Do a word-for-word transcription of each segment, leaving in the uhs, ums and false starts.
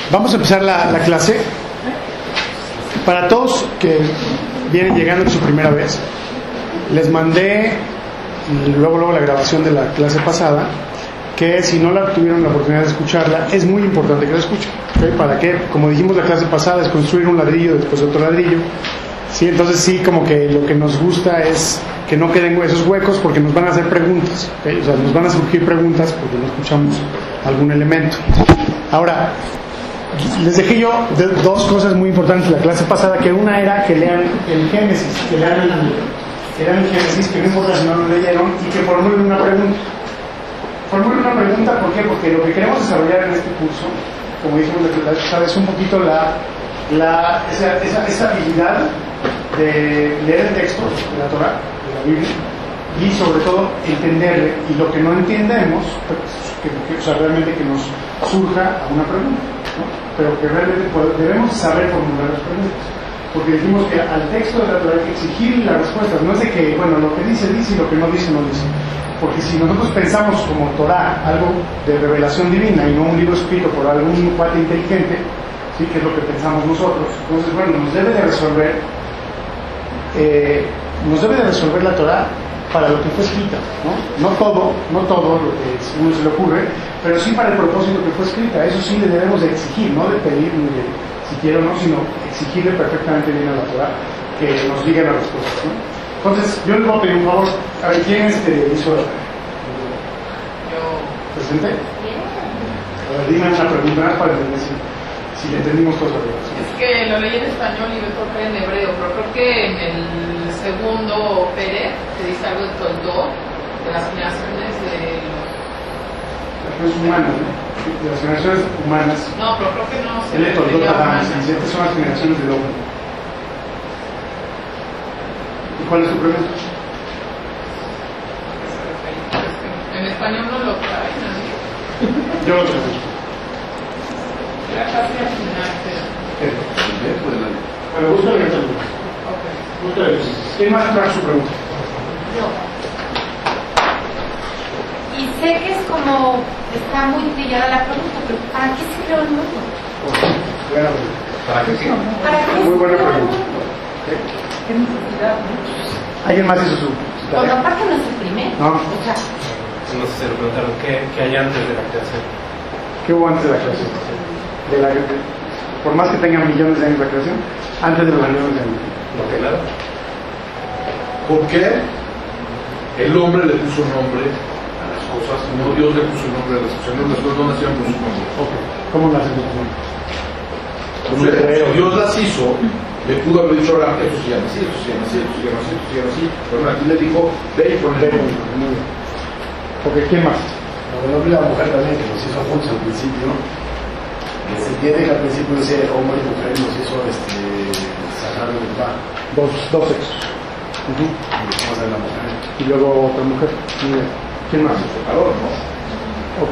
Vamos a empezar la, la clase. Para todos que vienen llegando por su primera vez, les mandé luego luego la grabación de la clase pasada, que si no la tuvieron la oportunidad de escucharla, es muy importante que la escuchen, ¿okay? Para que, como dijimos la clase pasada, es construir un ladrillo después otro ladrillo, ¿sí? Entonces sí, como que lo que nos gusta es que no queden esos huecos, porque nos van a hacer preguntas, ¿okay? O sea, nos van a surgir preguntas porque no escuchamos algún elemento. Ahora, les dejé yo de dos cosas muy importantes la clase pasada, que una era que lean el Génesis, que lean el, que lean el Génesis, que no importa si no lo leyeron, y que formulen una pregunta. Formulen una pregunta, ¿por qué? Porque lo que queremos desarrollar en este curso, como dijimos la clase pasada, es un poquito la, la, esa, esa, esa habilidad de leer el texto de la Torah, de la Biblia, y sobre todo entenderle, y lo que no entendemos, pues, que, que, o sea, realmente que nos surja a una pregunta, ¿no? Pero que realmente debemos saber formular las preguntas, porque dijimos que al texto de la Torah hay que exigir las respuestas, no es de que, bueno, lo que dice, dice, y lo que no dice, no dice, porque si nosotros pensamos como Torah algo de revelación divina y no un libro escrito por algún cuate inteligente, ¿sí? Que es lo que pensamos nosotros, entonces, bueno, nos debe de resolver eh, nos debe de resolver la Torah para lo que fue escrita, ¿no? No todo, no todo lo que uno se le ocurre, pero sí para el propósito que fue escrita. Eso sí le debemos de exigir, no de pedir ni de si quiere o no, sino exigirle perfectamente bien a la Torah que nos diga las respuestas, ¿no? Entonces, yo les voy a pedir un favor. A ver, ¿quién este hizo la presente? A ver, dime una pregunta para entender si, si le entendimos todos. Es que lo leí en español y me toca en hebreo, pero creo que en el segundo Pérez te dice algo de Toldot, de las generaciones de los... Las humanas, ¿no? De las generaciones humanas. No, pero creo que no. El de Toldot, estas son las generaciones del hombre. ¿Y cuál es tu pregunta? En español no lo trae, ¿no? Yo lo traduzco. Era casi al final, pero... Bueno, búscale el texto. Búscale. ¿Quién más trae su pregunta? Yo. Y sé que es como, está muy trillada la pregunta, pero ¿para qué se creó el mundo? Buena pregunta. ¿Para qué sí? ¿Para qué Muy se buena creó el pregunta. mundo? ¿Qué? ¿Qué necesidad, no? ¿Alguien más hizo su, su Cuando tarea? aparte no es el primero. No. O sea, No sé si se lo preguntaron, ¿qué, qué hay antes de la creación? ¿Qué hubo antes de la creación? De la, de, por más que tengan millones de años la creación, antes de los millones de años. No, que nada. ¿Por qué el hombre le puso nombre a las cosas? No Dios le puso nombre a las cosas, no, las cosas no nacieron con su nombre. Okay. ¿Cómo nacen los nombres? Entonces, si Dios las hizo, le pudo haber dicho ahora, esto se llama así, esto se llama así, esto se llama así, esto se llama así. Pero aquí le dijo, ve y ponle el nombre. Muy bien. Porque ¿quién más? El hombre y la mujer también, que nos hizo juntos al principio. Se entiende que al principio ese hombre y mujer nos hizo este, sacar del mar. Dos, dos sexos. Uh-huh. Y después de la mujer. Y luego otra mujer. Muy bien. ¿Quién más? El calor, ¿no? Ok.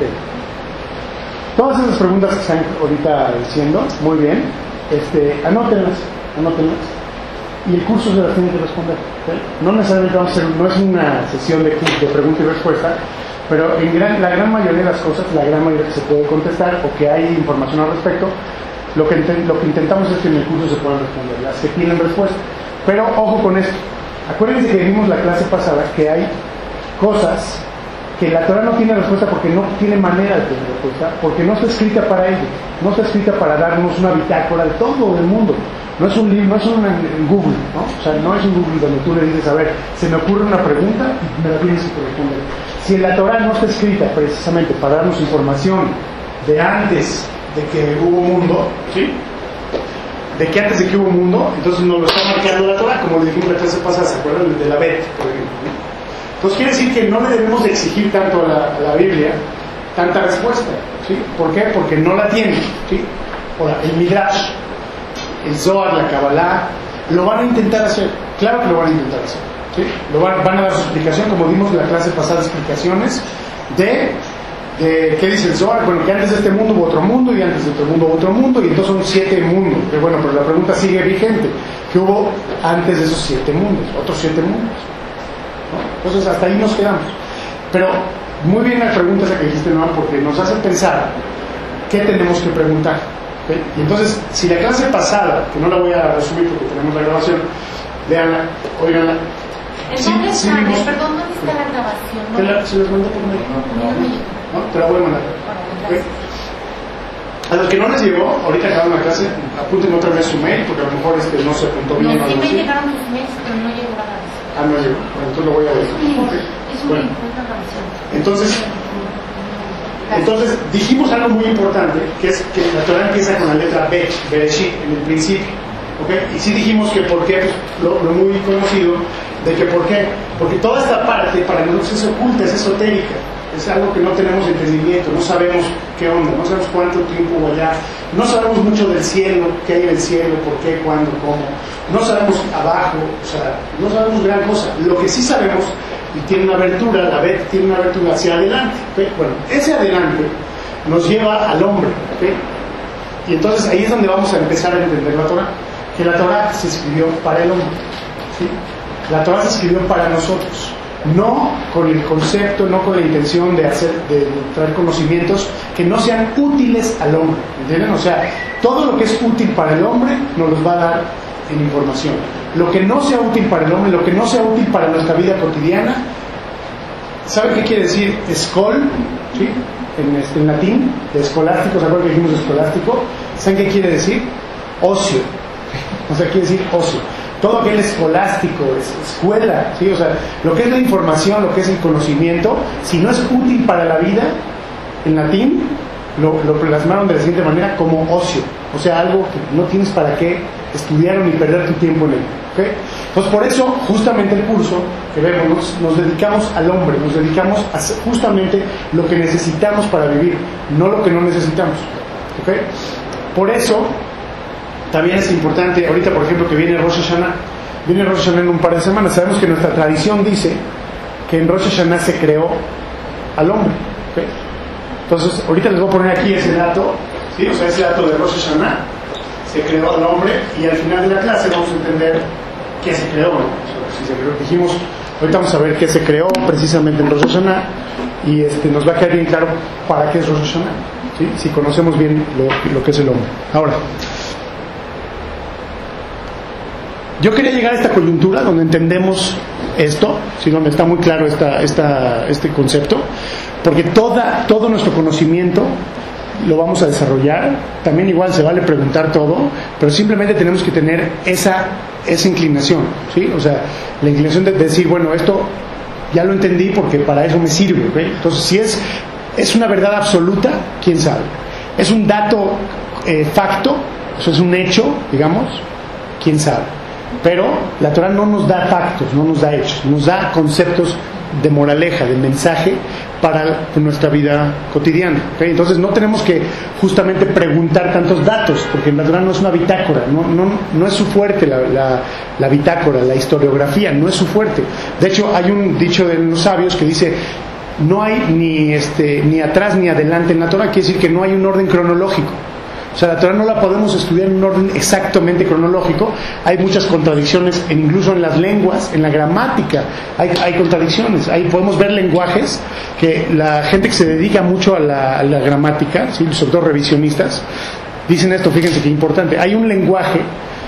Todas esas preguntas que están ahorita diciendo, muy bien, este, anótenlas, anótenlas. Y el curso se las tiene que responder, ¿okay? No necesariamente vamos a hacer, no es una sesión de, de pregunta y respuesta, pero en gran, la gran mayoría de las cosas, la gran mayoría que se puede contestar o que hay información al respecto, lo que, lo que intentamos es que en el curso se puedan responder, las que tienen respuesta. Pero ojo con esto, acuérdense que vimos la clase pasada que hay cosas que la Torah no tiene respuesta porque no tiene manera de tener respuesta, porque no está escrita para ello, no está escrita para darnos una bitácora de todo el mundo. No es un libro, no es un en Google, ¿no? O sea, no es un Google donde tú le dices, a ver, se me ocurre una pregunta y me la tienes que responder. Si en la Torah no está escrita precisamente para darnos información de antes de que hubo mundo, ¿sí? De que antes de que hubo mundo, entonces nos lo está marcando la Torah, como le dijimos la clase pasada, ¿se acuerdan? De la Bet, por ejemplo, ¿no? Entonces quiere decir que no le debemos de exigir tanto a la, a la Biblia tanta respuesta, ¿sí? ¿Por qué? Porque no la tiene, ¿sí? Ahora, el Midrash, el Zohar, la Kabbalah, lo van a intentar hacer, claro que lo van a intentar hacer, ¿sí? Lo van, van a dar su explicación, como dimos en la clase pasada, explicaciones de, de qué dice el Zohar. Bueno, que antes de este mundo hubo otro mundo, y antes de otro mundo hubo otro mundo, y entonces son siete mundos. Pero bueno, pero la pregunta sigue vigente, ¿qué hubo antes de esos siete mundos? Otros siete mundos, ¿no? Entonces hasta ahí nos quedamos. Pero muy bien la pregunta esa que dijiste, Noah, porque nos hace pensar qué tenemos que preguntar. ¿okay? Y entonces, si la clase pasada, que no la voy a resumir porque tenemos la grabación, véanla, óiganla. ¿En Sí, dónde sí, está? vimos. Perdón, ¿dónde está la grabación? ¿Te la, ¿Se les mandó por mail? No, te la voy a mandar. ¿Okay? A los que no les llegó, ahorita acaban la clase, apunten otra vez su mail, porque a lo mejor este no se apuntó bien. No, o sí algo me así. llegaron tus mails, pero no llegó la grabación. Ah, no llegó. Bueno, entonces lo voy a ver. Okay. Es un Bueno, link, es una grabación. entonces, entonces dijimos algo muy importante, que es que la Torah empieza con la letra B, Bereshit, en el principio. ¿Okay? Y sí dijimos que por qué, pues, lo, lo muy conocido, de que por qué, porque toda esta parte para nosotros es oculta, es esotérica. Es algo que no tenemos entendimiento, no sabemos qué onda, no sabemos cuánto tiempo hubo allá, no sabemos mucho del cielo, qué hay en el cielo, por qué, cuándo, cómo, no sabemos abajo, o sea, no sabemos gran cosa. Lo que sí sabemos, y tiene una abertura, la B tiene una abertura hacia adelante, ¿okay? Bueno, ese adelante nos lleva al hombre, ¿okay? Y entonces ahí es donde vamos a empezar a entender la Torah, que la Torah se escribió para el hombre, ¿sí? La Torah se escribió para nosotros. No con el concepto, no con la intención de hacer, de traer conocimientos que no sean útiles al hombre, ¿entienden? O sea, todo lo que es útil para el hombre nos los va a dar en información. Lo que no sea útil para el hombre, lo que no sea útil para nuestra vida cotidiana, ¿saben qué quiere decir escol? ¿Sí? En, este, en latín, de escolástico, ¿se acuerdan que dijimos escolástico? ¿Saben qué quiere decir? Ocio. O sea, quiere decir ocio. Todo aquel escolástico, es escuela, ¿sí? O sea, lo que es la información, lo que es el conocimiento, si no es útil para la vida, en latín lo, lo plasmaron de la siguiente manera como ocio, o sea, algo que no tienes para qué estudiar ni perder tu tiempo en él, ¿okay? Pues por eso, justamente el curso que vemos, nos, nos dedicamos al hombre, nos dedicamos a hacer justamente lo que necesitamos para vivir, no lo que no necesitamos, ¿okay? Por eso también es importante, ahorita por ejemplo que viene Rosh Hashanah, viene Rosh Hashanah en un par de semanas, sabemos que nuestra tradición dice que en Rosh Hashanah se creó al hombre, ¿okay? Entonces ahorita les voy a poner aquí ese dato, ¿sí? O sea, ese dato de Rosh Hashanah, se creó al hombre, y al final de la clase vamos a entender qué se creó, ¿no? O sea, si se creó, dijimos, ahorita vamos a ver qué se creó precisamente en Rosh Hashanah, y este, nos va a quedar bien claro para qué es Rosh Hashanah, ¿sí? Si conocemos bien lo, lo que es el hombre. Ahora, yo quería llegar a esta coyuntura donde entendemos esto, ¿sí? Donde está muy claro esta, esta, este concepto, porque toda, todo nuestro conocimiento lo vamos a desarrollar. También igual se vale preguntar todo, pero simplemente tenemos que tener esa, esa inclinación, ¿sí? O sea, la inclinación de decir, bueno, esto ya lo entendí porque para eso me sirve, ¿okay? Entonces, si es, es una verdad absoluta, ¿quién sabe? Es un dato eh, facto, eso es un hecho, digamos, ¿quién sabe? Pero la Torah no nos da factos, no nos da hechos, nos da conceptos de moraleja, de mensaje para nuestra vida cotidiana, ¿okay? Entonces no tenemos que justamente preguntar tantos datos, porque la Torah no es una bitácora, no, no, no es su fuerte la, la, la bitácora, la historiografía, no es su fuerte. De hecho hay un dicho de los sabios que dice, no hay ni, este, ni atrás ni adelante en la Torah, quiere decir que no hay un orden cronológico. O sea, la Torah no la podemos estudiar en un orden exactamente cronológico. Hay muchas contradicciones, incluso en las lenguas, en la gramática. Hay, hay contradicciones. Ahí podemos ver lenguajes que la gente que se dedica mucho a la, a la gramática, ¿sí? Sobre todo revisionistas, dicen esto, fíjense qué importante. Hay un lenguaje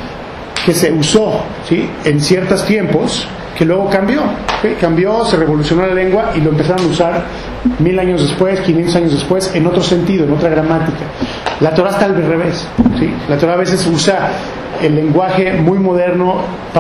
que se usó, ¿sí? En ciertos tiempos, que luego cambió, ¿sí? Cambió, se revolucionó la lengua y lo empezaron a usar mil años después, quinientos años después, en otro sentido, en otra gramática. La Torah está al revés, ¿sí? La Torah a veces usa el lenguaje muy moderno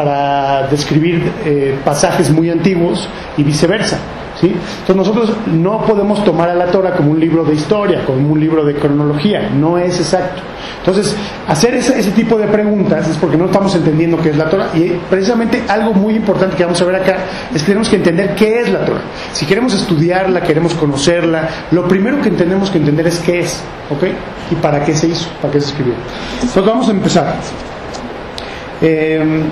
para describir eh, pasajes muy antiguos y viceversa, ¿sí? Entonces nosotros no podemos tomar a la Torah como un libro de historia, como un libro de cronología, no es exacto. Entonces, hacer ese, ese tipo de preguntas es porque no estamos entendiendo qué es la Torah. Y precisamente algo muy importante que vamos a ver acá es que tenemos que entender qué es la Torah. Si queremos estudiarla, queremos conocerla, lo primero que tenemos que entender es qué es, ¿ok? Y para qué se hizo, para qué se escribió. Entonces vamos a empezar. Eh,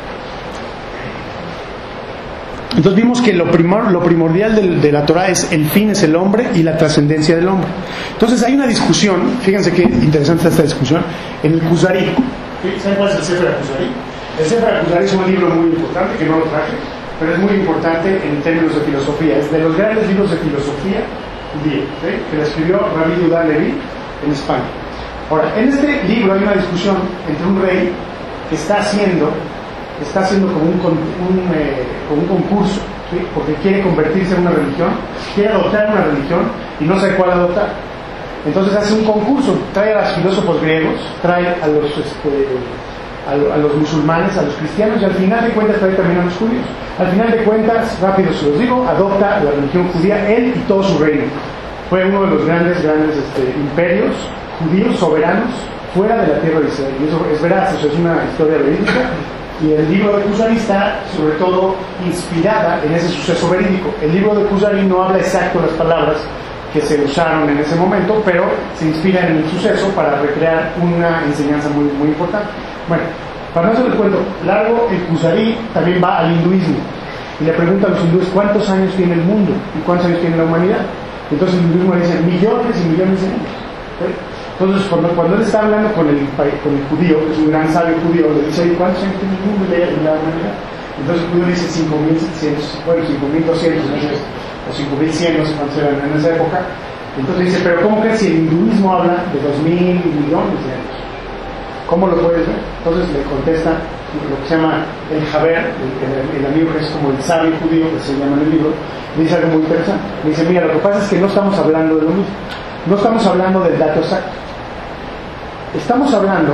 Entonces vimos que lo, primor, lo primordial de, de la Torah es el fin es el hombre y la trascendencia del hombre. Entonces hay una discusión, fíjense qué interesante está esta discusión, en el Kuzari. ¿Saben cuál es el Sefer HaKuzari? El Sefer HaKuzari es un libro muy importante, que no lo traje, pero es muy importante en términos de filosofía. Es de los grandes libros de filosofía judía, ¿sí? Que lo escribió Rabbi Yehuda Leví en España. Ahora, en este libro hay una discusión entre un rey que está haciendo, está haciendo como un, un, eh, como un concurso, ¿sí? Porque quiere convertirse en una religión, quiere adoptar una religión y no sabe cuál adoptar. Entonces hace un concurso, trae a los filósofos griegos, trae a los, este, a, a los musulmanes, a los cristianos y al final de cuentas trae también a los judíos. Al final de cuentas, rápido se los digo, adopta la religión judía, él y todo su reino. Fue uno de los grandes, grandes este, imperios judíos soberanos fuera de la tierra de Israel. Y eso es veraz, eso es una historia verídica. Y el libro de Kuzari está sobre todo inspirada en ese suceso verídico. El libro de Kuzari no habla exacto las palabras que se usaron en ese momento, pero se inspira en el suceso para recrear una enseñanza muy, muy importante. Bueno, para no hacer el cuento largo, el Kuzari también va al hinduismo y le pregunta a los hindúes cuántos años tiene el mundo y cuántos años tiene la humanidad. Entonces el hinduismo le dice millones y millones de años. ¿Sí? Entonces cuando, cuando él está hablando con el, con el judío, que es un gran sabio judío, le dice, ¿cuántos años tiene el mundo y la humanidad? Entonces el judío le dice cinco mil setecientos, bueno, cinco mil doscientos, no sé, o cinco mil cien, no sé cuántos eran en esa época. Entonces dice, pero ¿cómo crees si el hinduismo habla de dos mil millones de años? ¿Cómo lo puedes ver? Entonces le contesta lo que se llama el Jaber, el, el, el amigo que es como el sabio judío, que se llama en el libro, le dice algo muy interesante. Le dice, mira, lo que pasa es que no estamos hablando de lo mismo. No estamos hablando del dato exacto. Estamos hablando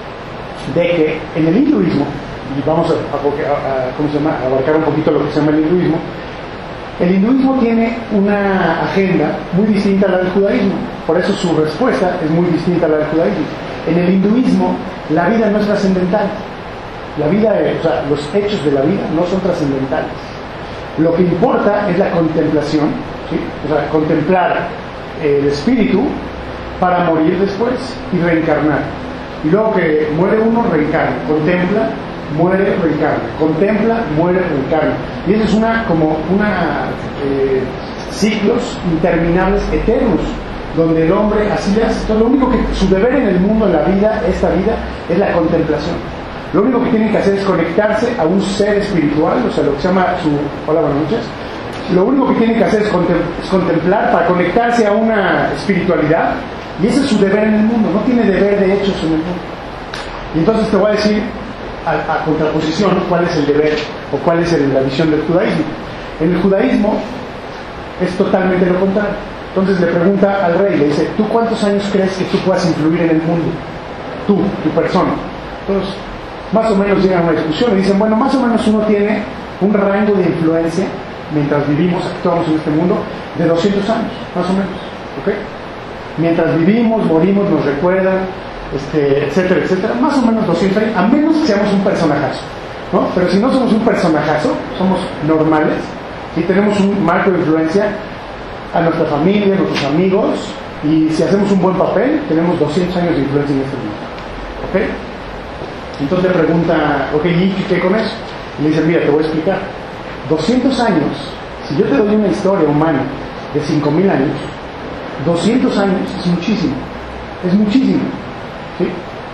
de que en el hinduismo, y vamos a, a, a, ¿cómo se llama? a abarcar un poquito lo que se llama el hinduismo, el hinduismo tiene una agenda muy distinta a la del judaísmo, por eso su respuesta es muy distinta a la del judaísmo. En el hinduismo la vida no es trascendental, la vida, o sea, los hechos de la vida no son trascendentales. Lo que importa es la contemplación, ¿sí? O sea, contemplar el espíritu para morir después y reencarnar. Y luego que muere uno, reencarna, contempla, muere, reencarna, contempla, muere, reencarna. Y eso es una, como una eh, ciclos interminables, eternos, donde el hombre así le hace. Entonces, lo único que, su deber en el mundo, en la vida, esta vida, es la contemplación. Lo único que tienen que hacer es conectarse a un ser espiritual, o sea, lo que se llama su... Hola, buenas noches. Lo único que tienen que hacer es, contem es contemplar para conectarse a una espiritualidad, y ese es su deber en el mundo, no tiene deber de hechos en el mundo. Y entonces te voy a decir, a, a contraposición, cuál es el deber, o cuál es el, la visión del judaísmo. En el judaísmo es totalmente lo contrario. Entonces le pregunta al rey, le dice, ¿tú cuántos años crees que tú puedas influir en el mundo? Tú, tu persona. Entonces, más o menos llegan a una discusión y dicen, bueno, más o menos uno tiene un rango de influencia mientras vivimos, actuamos en este mundo, de doscientos años, más o menos, ¿ok? Mientras vivimos, morimos, nos recuerdan, este, etcétera, etcétera, más o menos doscientos años, a menos que seamos un personajazo, ¿no? Pero si no somos un personajazo, somos normales, si tenemos un marco de influencia a nuestra familia, a nuestros amigos, y si hacemos un buen papel, tenemos doscientos años de influencia en este mundo, ¿ok? Entonces le pregunta, ok, ¿y qué con eso? Y le dicen, mira, te voy a explicar. doscientos años, si yo te doy una historia humana de cinco mil años, doscientos años es muchísimo, es muchísimo, ¿sí?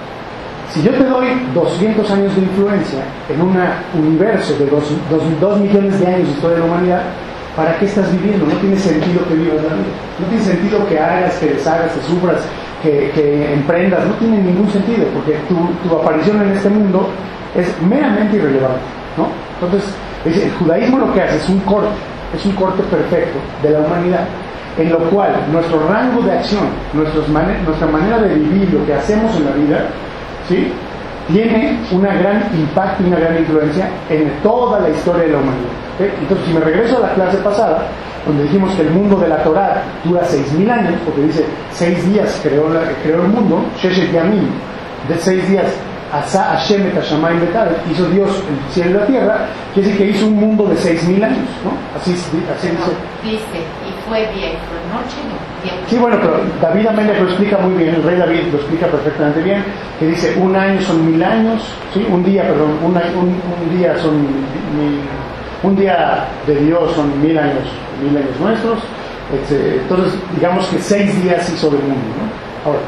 Si yo te doy doscientos años de influencia en un universo de dos millones de años de historia de la humanidad, ¿para qué estás viviendo? No tiene sentido que vivas la vida, no tiene sentido que hagas, que deshagas, que sufras, que, que emprendas, no tiene ningún sentido, porque tu, tu aparición en este mundo es meramente irrelevante, ¿no? Entonces, el judaísmo lo que hace es un corte, es un corte perfecto de la humanidad, en lo cual nuestro rango de acción, nuestros man nuestra manera de vivir, lo que hacemos en la vida, ¿sí?, tiene un gran impacto y una gran influencia en toda la historia de la humanidad. ¿Okay? Entonces, si me regreso a la clase pasada, donde dijimos que el mundo de la Torá dura seis mil años, porque dice seis días creó, la, creó el mundo, Sheshet Yamim, de seis días, Asa Hashem et Hashamayim Betal, hizo Dios el cielo y la tierra, quiere decir que hizo un mundo de seis mil años, ¿no? Así, así dice. Dice, y fue día y fue noche, ¿no? Día. Sí, bueno, pero David Amelia lo explica muy bien, el rey David lo explica perfectamente bien, que dice, un año son mil años, ¿sí? Un día, perdón, un, un, un día son mil, un día de Dios son mil años, mil años nuestros, etcétera. Entonces, digamos que seis días hizo del mundo, ¿no? Ahora,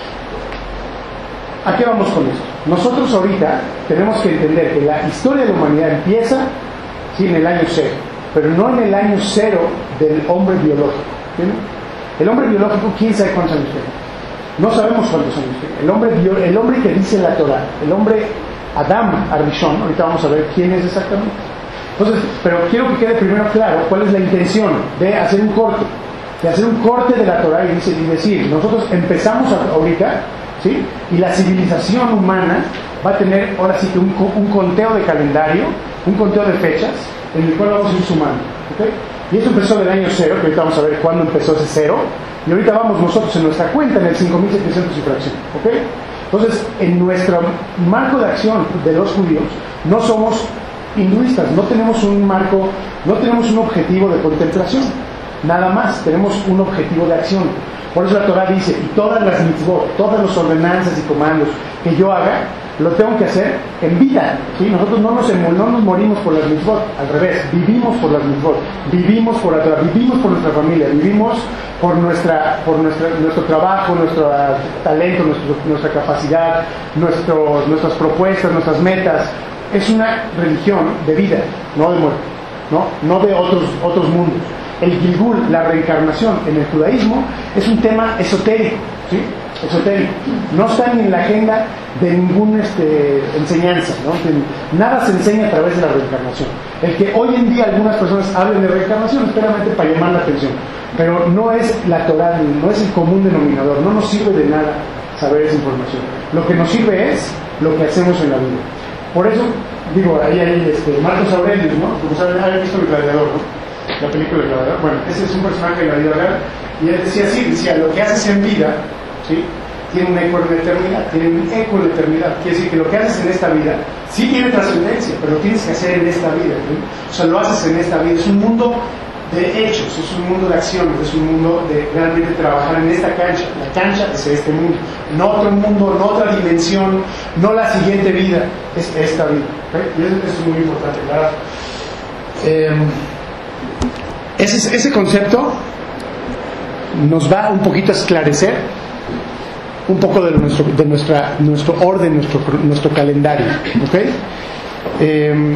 ¿a qué vamos con esto? Nosotros ahorita tenemos que entender que la historia de la humanidad empieza, sí, en el año cero, pero no en el año cero del hombre biológico, ¿sí? El hombre biológico, ¿quién sabe cuántos años tiene? No sabemos cuántos años tiene. El hombre, el hombre que dice la Torah, el hombre Adam Arishon, ahorita vamos a ver quién es exactamente. Entonces, pero quiero que quede primero claro cuál es la intención de hacer un corte, de hacer un corte de la Torah y, dice, y decir, nosotros empezamos ahorita, ¿sí? Y la civilización humana va a tener ahora sí que un, un conteo de calendario, un conteo de fechas, en el cual vamos a ir sumando, ¿okay? Y eso empezó del año cero, que ahorita vamos a ver cuándo empezó ese cero, y ahorita vamos nosotros en nuestra cuenta en el cinco mil setecientos y fracción, ¿ok? Entonces, en nuestro marco de acción de los judíos, no somos hinduistas, no tenemos un marco, no tenemos un objetivo de contemplación, nada más, tenemos un objetivo de acción. Por eso la Torah dice, y todas las mitzvot, todas las ordenanzas y comandos que yo haga, lo tengo que hacer en vida, ¿sí? Nosotros no nos, no nos morimos por las mitzvot, al revés, vivimos por las mitzvot, vivimos por la Torah, vivimos por nuestra familia, vivimos por nuestra, por nuestra, nuestro trabajo, nuestro talento, nuestro, nuestra capacidad, nuestros, nuestras propuestas, nuestras metas. Es una religión de vida, no de muerte, no, no de otros, otros mundos. El Gilgul, la reencarnación en el judaísmo, es un tema esotérico, ¿sí? Esotérico. No está ni en la agenda de ninguna este, enseñanza, ¿no? Nada se enseña a través de la reencarnación. El que hoy en día algunas personas hablen de reencarnación es meramente para llamar la atención, pero no es la Torah, no es el común denominador, no nos sirve de nada saber esa información. Lo que nos sirve es lo que hacemos en la vida. Por eso, digo, ahí hay este, Marcos Aurelius, ¿no? Como saben, habían visto El Gladiador, ¿no? La película del Gladiador. Bueno, ese es un personaje de la vida real, y él decía así, decía, lo que haces en vida, ¿sí? Tiene un eco en la eternidad, tiene un eco en la eternidad. Quiere decir que lo que haces en esta vida sí tiene trascendencia, pero lo tienes que hacer en esta vida, ¿sí? O sea, lo haces en esta vida. Es un mundo de hechos, es un mundo de acciones, es un mundo de realmente trabajar en esta cancha. La cancha es este mundo, no otro mundo, no otra dimensión, no la siguiente vida, es esta vida, ¿okay? Y eso, eso es muy importante, ¿verdad? Eh, ese, ese concepto nos va un poquito a esclarecer un poco de nuestro, de nuestra, nuestro orden, nuestro, nuestro calendario, ¿ok? Eh,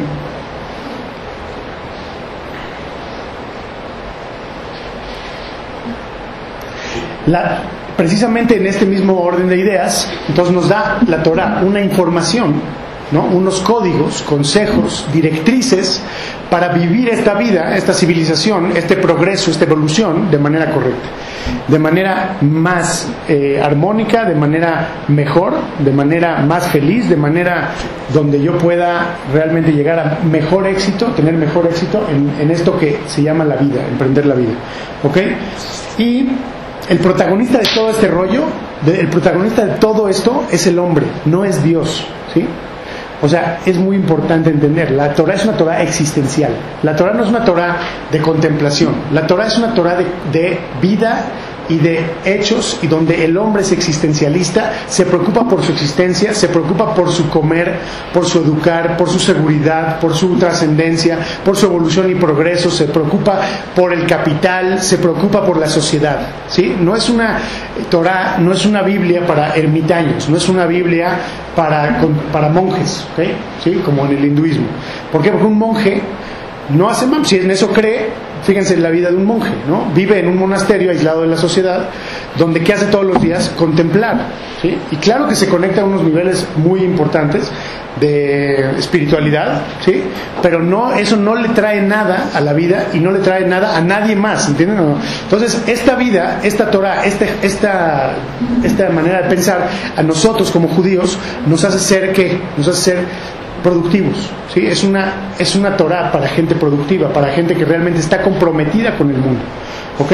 La, precisamente en este mismo orden de ideas, entonces nos da la Torah una información, ¿no? Unos códigos, consejos, directrices para vivir esta vida, esta civilización, este progreso, esta evolución de manera correcta, de manera más eh, armónica, de manera mejor, de manera más feliz, de manera donde yo pueda realmente llegar a mejor éxito, tener mejor éxito en, en esto que se llama la vida, emprender la vida, ¿ok? Y el protagonista de todo este rollo, de, el protagonista de todo esto es el hombre, no es Dios, ¿sí? O sea, es muy importante entender, la Torah es una Torah existencial, la Torah no es una Torah de contemplación, la Torah es una Torah de, de vida y de hechos, y donde el hombre es existencialista, se preocupa por su existencia, se preocupa por su comer, por su educar, por su seguridad, por su trascendencia, por su evolución y progreso, se preocupa por el capital, se preocupa por la sociedad, ¿sí? No es una Torah, no es una Biblia para ermitaños, no es una Biblia para, para monjes, ¿ok? ¿Sí? Como en el hinduismo. ¿Por qué? Porque un monje no hace mal, si en eso cree. Fíjense en la vida de un monje, ¿no? Vive en un monasterio aislado de la sociedad, donde ¿qué hace todos los días? Contemplar, ¿sí? Y claro que se conecta a unos niveles muy importantes de espiritualidad, ¿sí? Pero no, eso no le trae nada a la vida y no le trae nada a nadie más, ¿entienden? No. Entonces, esta vida, esta Torah, esta, esta, esta manera de pensar, a nosotros como judíos, nos hace ser, ¿qué? Nos hace ser productivos, ¿sí? Es una, es una Torah para gente productiva, para gente que realmente está comprometida con el mundo, ¿ok?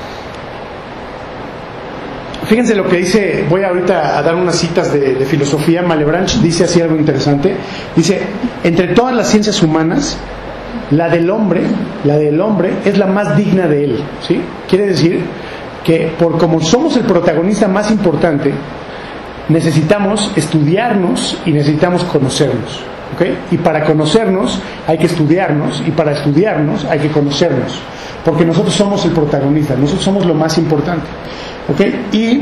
Fíjense lo que dice, voy ahorita a dar unas citas de, de filosofía. Malebranche dice así algo interesante, dice, entre todas las ciencias humanas, la del hombre, la del hombre es la más digna de él, ¿sí? Quiere decir que por como somos el protagonista más importante, necesitamos estudiarnos y necesitamos conocernos, ¿ok? Y para conocernos hay que estudiarnos, y para estudiarnos hay que conocernos, porque nosotros somos el protagonista, nosotros somos lo más importante, ¿ok? Y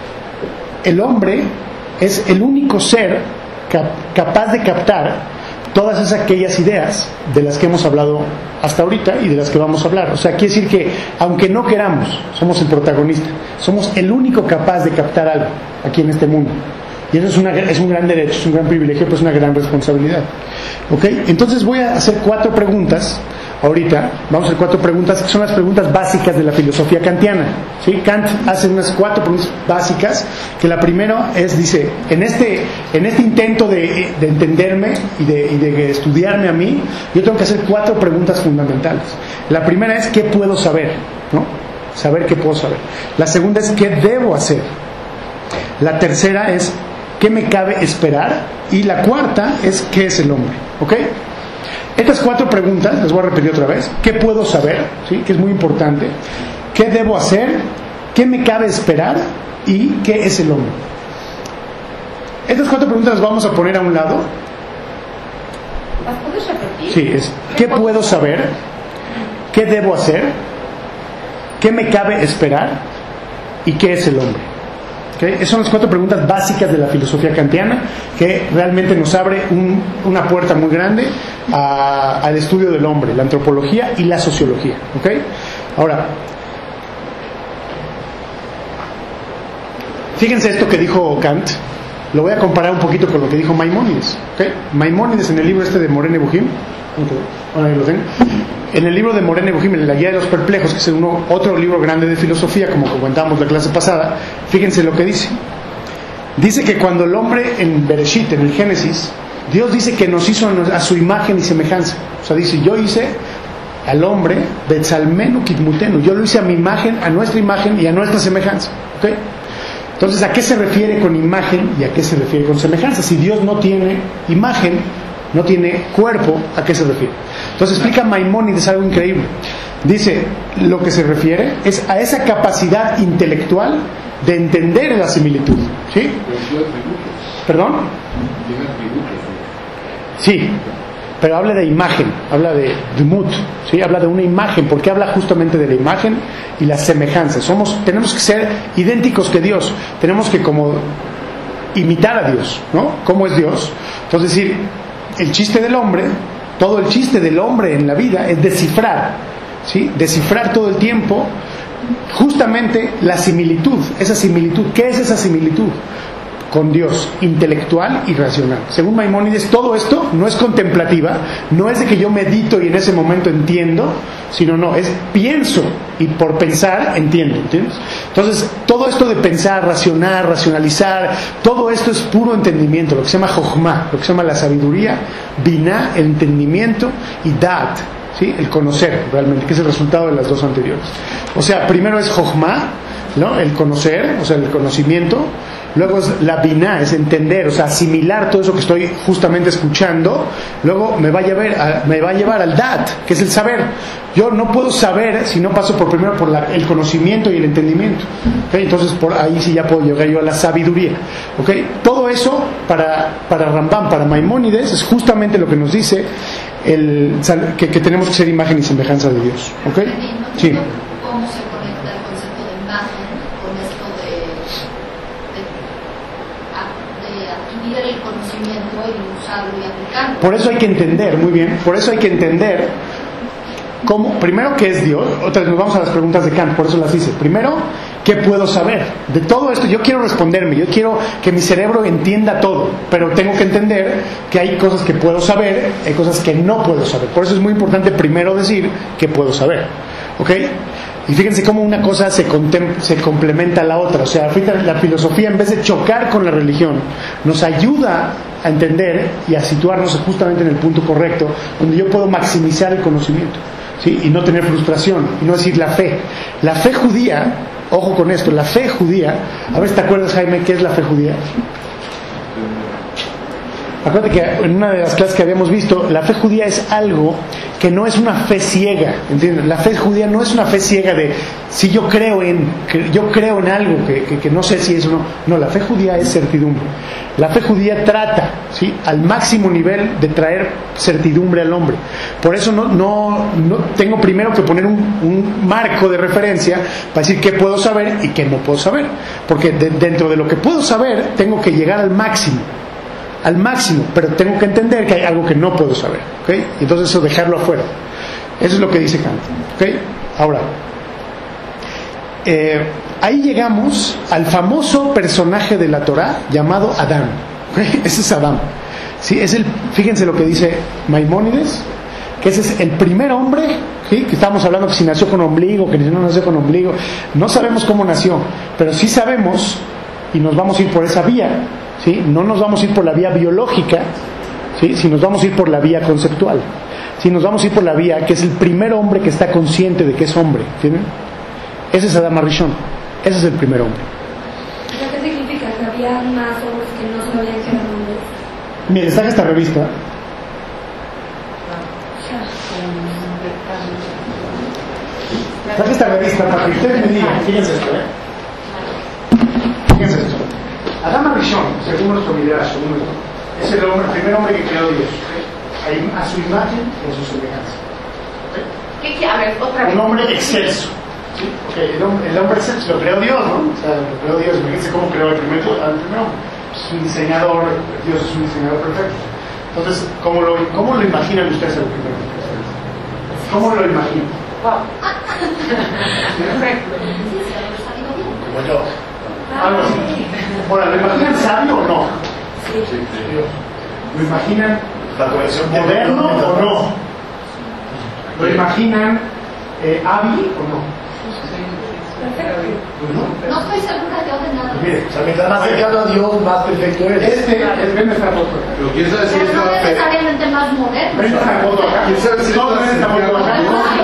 el hombre es el único ser cap- capaz de captar todas esas aquellas ideas de las que hemos hablado hasta ahorita y de las que vamos a hablar. O sea, quiere decir que aunque no queramos, somos el protagonista, somos el único capaz de captar algo aquí en este mundo. Y eso es, una, es un gran derecho, es un gran privilegio, pero es una gran responsabilidad. ¿Ok? Entonces voy a hacer cuatro preguntas ahorita. Vamos a hacer cuatro preguntas que son las preguntas básicas de la filosofía kantiana. ¿Sí? Kant hace unas cuatro preguntas básicas, que la primera es, dice, en este, en este intento de, de entenderme y de, y de estudiarme a mí, yo tengo que hacer cuatro preguntas fundamentales. La primera es, ¿qué puedo saber? ¿No? Saber qué puedo saber. La segunda es, ¿qué debo hacer? La tercera es, ¿qué me cabe esperar? Y la cuarta es, ¿qué es el hombre? ¿Ok? Estas cuatro preguntas, las voy a repetir otra vez. ¿Qué puedo saber? ¿Sí? Que es muy importante. ¿Qué debo hacer? ¿Qué me cabe esperar? ¿Y qué es el hombre? Estas cuatro preguntas las vamos a poner a un lado. ¿Las puedes repetir? Sí, es ¿qué puedo saber? ¿Qué debo hacer? ¿Qué me cabe esperar? ¿Y qué es el hombre? ¿Okay? Esas son las cuatro preguntas básicas de la filosofía kantiana, que realmente nos abre un, una puerta muy grande a, al estudio del hombre, la antropología y la sociología. ¿Okay? Ahora, fíjense esto que dijo Kant. Lo voy a comparar un poquito con lo que dijo Maimónides. ¿Okay? Maimónides, en el libro este de Morene Bujim, ahí lo tengo, en el libro de Morene Bujim, en la Guía de los Perplejos, que es uno, otro libro grande de filosofía, como comentamos la clase pasada, fíjense lo que dice. Dice que cuando el hombre en Bereshit, en el Génesis, Dios dice que nos hizo a su imagen y semejanza. O sea, dice, yo hice al hombre Betzalmenu Kitmutenu, yo lo hice a mi imagen, a nuestra imagen y a nuestra semejanza. ¿Okay? Entonces, ¿a qué se refiere con imagen y a qué se refiere con semejanza? Si Dios no tiene imagen, no tiene cuerpo, ¿a qué se refiere? Entonces explica Maimónides algo increíble. Dice, lo que se refiere es a esa capacidad intelectual de entender la similitud. ¿Sí? ¿Perdón? Sí, pero habla de imagen, habla de Dumut, ¿sí? Habla de una imagen, porque habla justamente de la imagen y la semejanza. Somos, tenemos que ser idénticos que Dios, tenemos que como imitar a Dios, ¿no? ¿Cómo es Dios? Entonces decir, el chiste del hombre, todo el chiste del hombre en la vida es descifrar, ¿sí? Descifrar todo el tiempo justamente la similitud, esa similitud. ¿Qué es esa similitud? Con Dios, intelectual y racional. Según Maimónides, todo esto no es contemplativa, no es de que yo medito y en ese momento entiendo, sino no, es pienso y por pensar entiendo, ¿entiendes? Entonces, todo esto de pensar, racionar, racionalizar, todo esto es puro entendimiento, lo que se llama Jochma, lo que se llama la sabiduría, Binah, el entendimiento, y Dat, ¿sí? El conocer realmente, que es el resultado de las dos anteriores. O sea, primero es Jochma, ¿no? El conocer, o sea, el conocimiento. Luego es la binah, es entender, o sea, asimilar todo eso que estoy justamente escuchando. Luego me va a llevar, a, me va a llevar al dat, que es el saber. Yo no puedo saber si no paso por primero por la, el conocimiento y el entendimiento. ¿Okay? Entonces por ahí sí ya puedo llegar yo a la sabiduría. ¿Okay? Todo eso para, para Rambam, para Maimónides, es justamente lo que nos dice el, que, que tenemos que ser imagen y semejanza de Dios. ¿Okay? Sí. ¿Cómo se conecta el concepto de imagen con esto de, de, de adquirir el conocimiento y usarlo y aplicarlo? Por eso hay que entender, muy bien, por eso hay que entender cómo, primero, ¿qué es Dios? Otra vez nos vamos a las preguntas de Kant, por eso las hice. Primero, ¿qué puedo saber? De todo esto, yo quiero responderme, yo quiero que mi cerebro entienda todo, pero tengo que entender que hay cosas que puedo saber, hay cosas que no puedo saber. Por eso es muy importante primero decir qué puedo saber. ¿Ok? Y fíjense cómo una cosa se, contem- se complementa a la otra. O sea, la filosofía, en vez de chocar con la religión, nos ayuda a entender y a situarnos justamente en el punto correcto, donde yo puedo maximizar el conocimiento, ¿sí? Y no tener frustración, y no decir la fe. La fe judía, ojo con esto, la fe judía, a ver si te acuerdas, Jaime, ¿qué es la fe judía? Acuérdate que en una de las clases que habíamos visto, la fe judía es algo que no es una fe ciega, ¿entiendes? La fe judía no es una fe ciega de si yo creo en que yo creo en algo que, que, que no sé si es o no. No, la fe judía es certidumbre. La fe judía trata, ¿sí?, al máximo nivel de traer certidumbre al hombre. Por eso no, no, no tengo primero que poner un, un marco de referencia para decir qué puedo saber y qué no puedo saber. Porque de, dentro de lo que puedo saber, tengo que llegar al máximo. al máximo, pero tengo que entender que hay algo que no puedo saber, ¿ok? Entonces eso dejarlo afuera. Eso es lo que dice Kant, ¿ok? Ahora, eh, ahí llegamos al famoso personaje de la Torá llamado Adán, ¿ok? Ese es Adán. Sí, es el, fíjense lo que dice Maimónides, que ese es el primer hombre, ¿sí? Que estamos hablando que si nació con ombligo, que si no nació con ombligo, no sabemos cómo nació, pero sí sabemos, y nos vamos a ir por esa vía, ¿sí? No nos vamos a ir por la vía biológica, ¿sí? Si nos vamos a ir por la vía conceptual, si nos vamos a ir por la vía que es el primer hombre que está consciente de que es hombre, ¿entienden? Ese es Adán Rishon, ese es el primer hombre. ¿Qué significa? ¿Que había más hombres que no sabían que eran hombres? Mire, está esta revista. Traje esta revista para que ustedes me digan, fíjense esto, ¿eh? Fíjense esto. Adán Rishon, según nuestro Midrash, según nuestro, es el, hombre, el primer hombre que creó Dios, ¿okay? A su imagen y a su semejanza. ¿Okay? ¿Qué quiere? A ver, otra vez. Un hombre excelso. ¿Sí? Okay, el, hombre, el hombre excelso lo creó Dios, ¿no? O sea, lo creó Dios. Imagínense cómo creó el primer, al primer hombre. Es un diseñador, Dios es un diseñador perfecto. Entonces, ¿cómo lo, cómo lo imaginan ustedes el primer hombre? ¿Cómo lo imaginan? Wow. Como yo. Algo así. Ahora, ¿lo imaginan sabio o no? Sí. Sí. ¿Lo imaginan La colección moderno o no? ¿Lo imaginan eh, hábil o no? No estoy segura de orden nada. Mire, O sea, mientras más cercano a Dios, más perfecto eres. este, es, ven esta foto acá. Pero quién sabe si Pero no está necesariamente más moderno. Ven esta foto acá. ¿Quién sabe si Todos ven esta foto acá.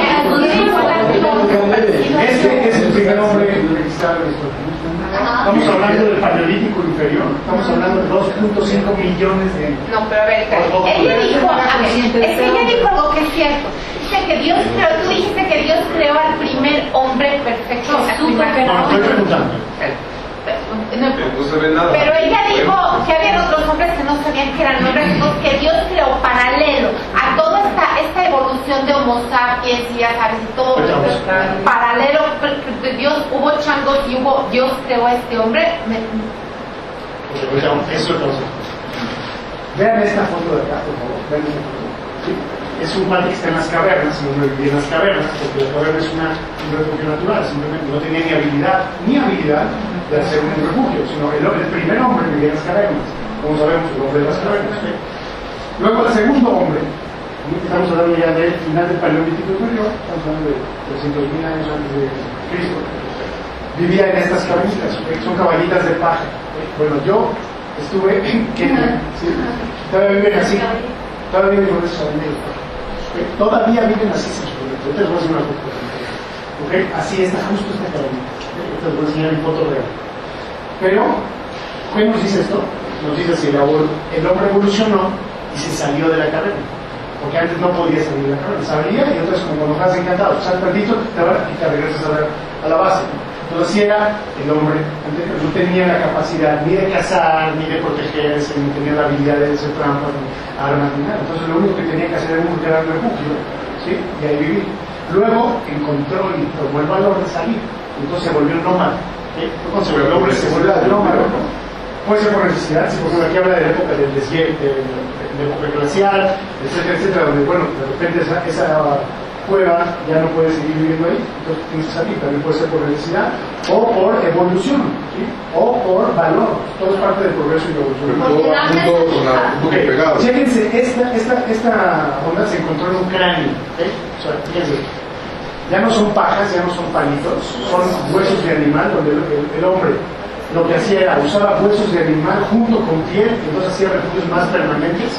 Este es el primer hombre registrado en nuestro país. Estamos hablando del paleolítico inferior. Estamos hablando de dos punto cinco millones de años. No, pero a ver, ella dijo, a ver, es que ella dijo algo que es cierto. Dice que Dios creó, tú dijiste que Dios creó al primer hombre perfecto. a su imagen. No, estoy preguntando. No, no se ve nada. pero ella dijo que había otros hombres que no sabían que eran hombres, entonces que Dios creó paralelo a toda esta, esta evolución de Homo sapiens y ya sabes, y todo Pues paralelo, Dios, hubo changos y hubo, Dios creó a este hombre. Me, Eso es lo que vamos a hacer. Vean esta foto de acá, por favor. Vean esta foto. ¿Sí? Es un cuate que está en las cavernas, no vivía en las cavernas, porque la caverna es una, un refugio natural, simplemente no tenía ni habilidad, ni habilidad de hacer un refugio, sino el, el primer hombre vivía en las cavernas, como sabemos, el hombre de las cavernas. ¿sí? Luego el segundo hombre, estamos hablando ya del final del Paleolítico inferior, estamos hablando de trescientos mil años antes de Cristo, vivía en estas cabañitas, ¿sí? Son cabañitas de paja. ¿sí? Bueno, yo estuve en Kenia, ¿sí? Todavía viven así, todavía viven con esos cabañitas de paja. ¿okay? Todavía viven así, se supone. Ahorita les voy a hacer una foto. ¿Okay? Así está, justo esta cabañita. ¿okay? Ahorita les voy a enseñar mi foto real. Pero, ¿qué nos dice esto? Nos dice si el, el hombre evolucionó y se salió de la caverna. Porque antes no podía salir de la caverna. Salía y otras como cuando estás encantado, sal tantito te y te regresas a la, a la base. Entonces así era el hombre. No tenía la capacidad ni de cazar, ni de protegerse, ni tenía la habilidad de hacer trampas, ni armas, ni nada. Entonces lo único que tenía que hacer era buscar un refugio, ¿sí? Y ahí vivir. Luego encontró y tomó el valor de salir. Entonces se volvió nómada. ¿sí? Entonces el hombre se volvió nómada, ¿no? Puede ser por necesidad, si por ejemplo aquí habla de la época del deshielo, de, de, de la época glacial, etcétera, etcétera, donde bueno, de repente esa, esa cueva ya no puede seguir viviendo ahí, entonces tienes que salir, también puede ser por necesidad o por evolución, ¿sí? O por valor, todo es parte del progreso y la evolución. Todo junto con la junto Okay. pegado. Chéquense, esta, esta, esta onda se encontró en un cráneo, ¿okay? O sea, fíjense, ya no son pajas, ya no son palitos, son huesos de animal, donde el, el, el hombre lo que hacía era usaba huesos de animal junto con piel, entonces hacía refugios más permanentes,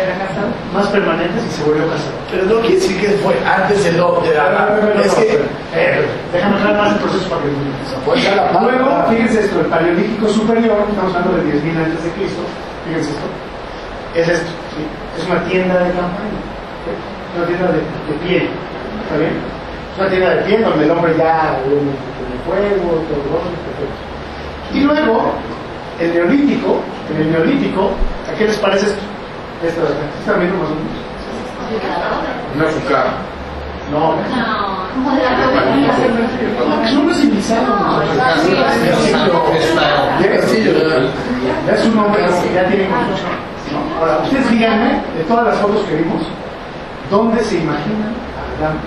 más permanentes y se volvió casado. Pero no quiere decir que fue antes del hombre de la. Es que. Eh, déjame hablar más del proceso para que Pues la paz, luego, la- fíjense esto, el Paleolítico superior, estamos hablando de diez mil antes de Cristo, fíjense esto, es esto, ¿sí? Es una tienda de campaña, ¿sí? Una tienda de, de piel, ¿está bien? Es una tienda de piel donde el hombre ya tiene fuego, todo, perfecto. Y luego, el neolítico, en el neolítico, ¿a qué les parece esto? Esto de acá, ¿están viendo más o menos? Una fucada. No, no, son los civilizados. Ya es un hombre que ya tiene construcción. ¿no? Ahora, ustedes díganme, de todas las fotos que vimos, ¿dónde se imaginan a Adán?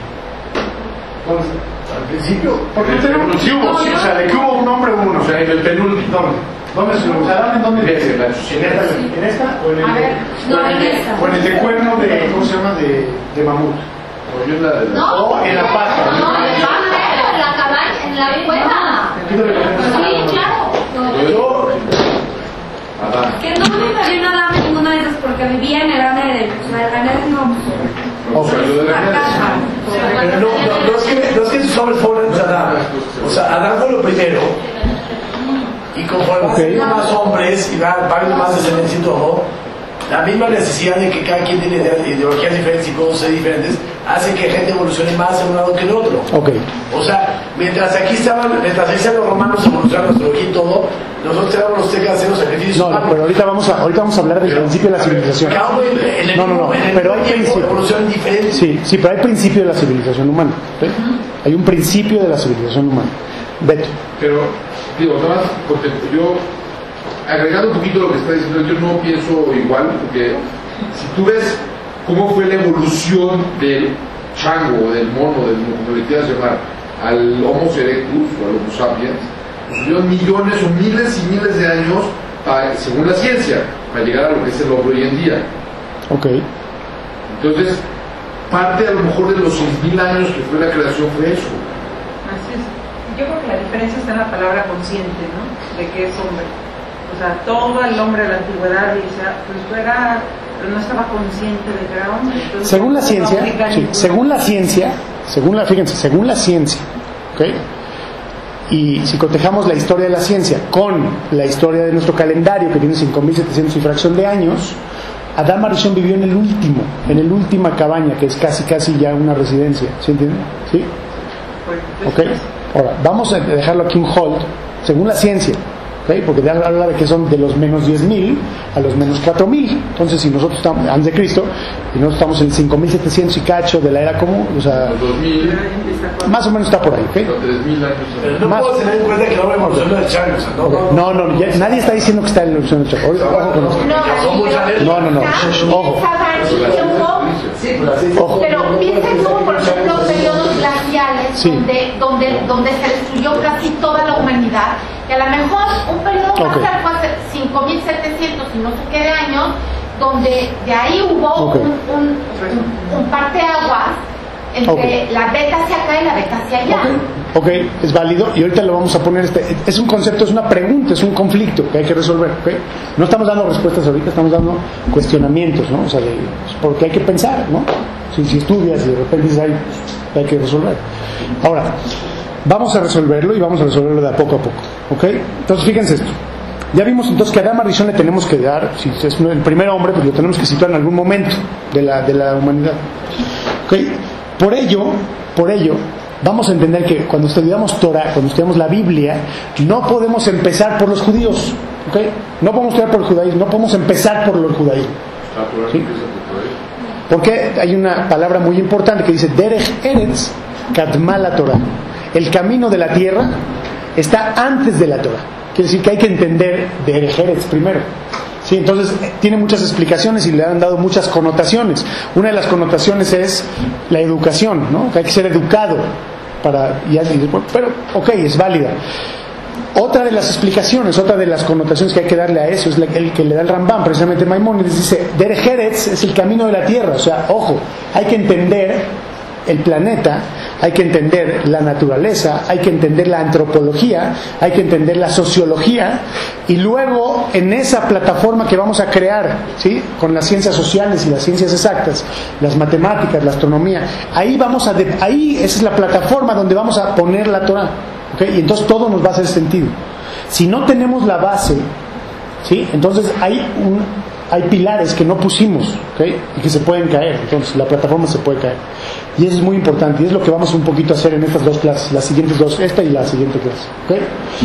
¿Dónde está? Al principio, Porque tenemos, sí hubo, sí, o sea, de que hubo un hombre hubo uno. O sea, en el penúltimo. ¿Dónde? ¿Dónde se lo usaron? ¿Dónde? En ese, la- ¿En esta, ¿En esta o en el A ver, de, no, o en el en de- esta. o en el de cuerno de, ¿cómo se llama? De, de mamut. O yo en la de la- No, O en la pata. no, en la cabaña, en la cueva. Quítale la pata. Sí, claro. yo, Adán. Que no me imagino a Adán en ninguna de esas porque vivía en el Aner, o sea, el Aner no. O sea, yo de la Una casa. pero no, no, no es que, no es que sus hombres fueran Adán. O sea, Adán fue lo primero. Y conforme van Ok. siendo más hombres y van varios más descendientes y todo, la misma necesidad de que cada quien tiene ideologías diferentes y cosas diferentes hace que gente evolucione más en un lado que en otro. Ok. O sea, mientras aquí estaban, mientras ahí estaban los romanos evolucionando nuestra astrología y todo, nosotros tenemos los tecas hacer los sacrificios No, no, humanos. pero ahorita vamos a, ahorita vamos a hablar del principio de la civilización. Cada uno en el No, no, no, mismo- en el pero hay mismo tiempo principio. evolucionan diferentes. Sí, sí, pero hay principio de la civilización humana. ¿Sí? Hay un principio de la civilización humana. Beto. Pero, digo, nada más, porque yo, agregando un poquito lo que está diciendo, yo no pienso igual, porque si tú ves cómo fue la evolución del chango, del mono, del como le quieras llamar, al Homo erectus o al Homo sapiens, tuvieron millones o miles y miles de años, para- según la ciencia, para llegar a lo que es el hombre hoy en día. Ok. Entonces, parte a lo mejor de los seis mil años que fue la creación fue eso. Así es. Yo creo que la diferencia está en la palabra consciente, ¿no? De que es hombre. O sea, todo el hombre de la antigüedad dice, ah, pues era, pero no estaba consciente de que era hombre. Entonces, Según la no ciencia, aplica sí, ningún- según la ciencia, según la, fíjense, según la ciencia, ¿ok? Y si cotejamos la historia de la ciencia con la historia de nuestro calendario, que tiene cinco mil setecientos y fracción de años, Adán Marichón vivió en el último, en el última cabaña, que es casi casi ya una residencia, ¿sí entienden? ¿Sí? Pues, ¿Ok? Ahora, vamos a dejarlo aquí un hold, según la ciencia, ¿ok? Porque ya habla de que son de los menos diez mil a los menos cuatro mil. Entonces, si nosotros estamos, antes de Cristo, y nosotros estamos en cinco mil setecientos y cacho de la era común, o sea, Los dos mil, más o menos está por ahí, ¿ok? los tres mil años. Pero no Más- puedo tener en cuenta que no evolucionó del chango. O sea, no, no, No, no, ya- nadie está diciendo que está en la opción de Chaco. Ojo con esto. No, no, no. Ojo. Sí, pero así- Ojo. Pero piensen como, por ejemplo, periodos glaciales Sí. donde, donde, donde se destruyó casi toda la humanidad, que a lo mejor un periodo Ok. glacial fue hace cinco mil setecientos y no sé qué de años, donde de ahí hubo Ok. un, un, un, un parteaguas entre Ok. la beta hacia acá y la beta hacia allá. Ok, ok, es válido y ahorita lo vamos a poner. Este, es un concepto, es una pregunta, es un conflicto que hay que resolver. ¿Ok? No estamos dando respuestas ahorita, estamos dando cuestionamientos, ¿no? O sea, de, porque hay que pensar, ¿no? Si, si estudias y de repente dices, "Ay, pues, hay que resolver". Ahora, vamos a resolverlo y vamos a resolverlo de a poco a poco. ¿Ok? Entonces, fíjense esto. Ya vimos entonces que a Adán Marichón le tenemos que dar, si es el primer hombre, pues lo tenemos que situar en algún momento de la, de la humanidad. ¿Ok? Por ello, por ello, vamos a entender que cuando estudiamos Torah, cuando estudiamos la Biblia, no podemos empezar por los judíos, ¿ok? No podemos estudiar por el judaísmo, no podemos empezar por los judaísmos. ¿Sí? Porque hay una palabra muy importante que dice Derech Eretz Kadma la Torah. El camino de la tierra está antes de la Torah. Quiere decir que hay que entender Derech Eretz primero. Sí, entonces eh, tiene muchas explicaciones y le han dado muchas connotaciones. Una de las connotaciones es la educación, ¿no? Que hay que ser educado para y así, pero ok, es válida. Otra de las explicaciones, otra de las connotaciones que hay que darle a eso es la, el que le da el Rambam, precisamente Maimónides dice, Derech Eretz es el camino de la tierra, o sea, ojo, hay que entender el planeta, hay que entender la naturaleza, hay que entender la antropología, hay que entender la sociología y luego en esa plataforma que vamos a crear, ¿sí? Con las ciencias sociales y las ciencias exactas, las matemáticas, la astronomía, ahí vamos a de, ahí esa es la plataforma donde vamos a poner la Torah, ¿ok? Y entonces todo nos va a hacer sentido. Si no tenemos la base, ¿sí? Entonces hay un hay pilares que no pusimos, ¿ok? Y que se pueden caer, entonces la plataforma se puede caer. Y eso es muy importante, y es lo que vamos un poquito a hacer en estas dos clases, las siguientes dos, esta y la siguiente clase, ¿ok?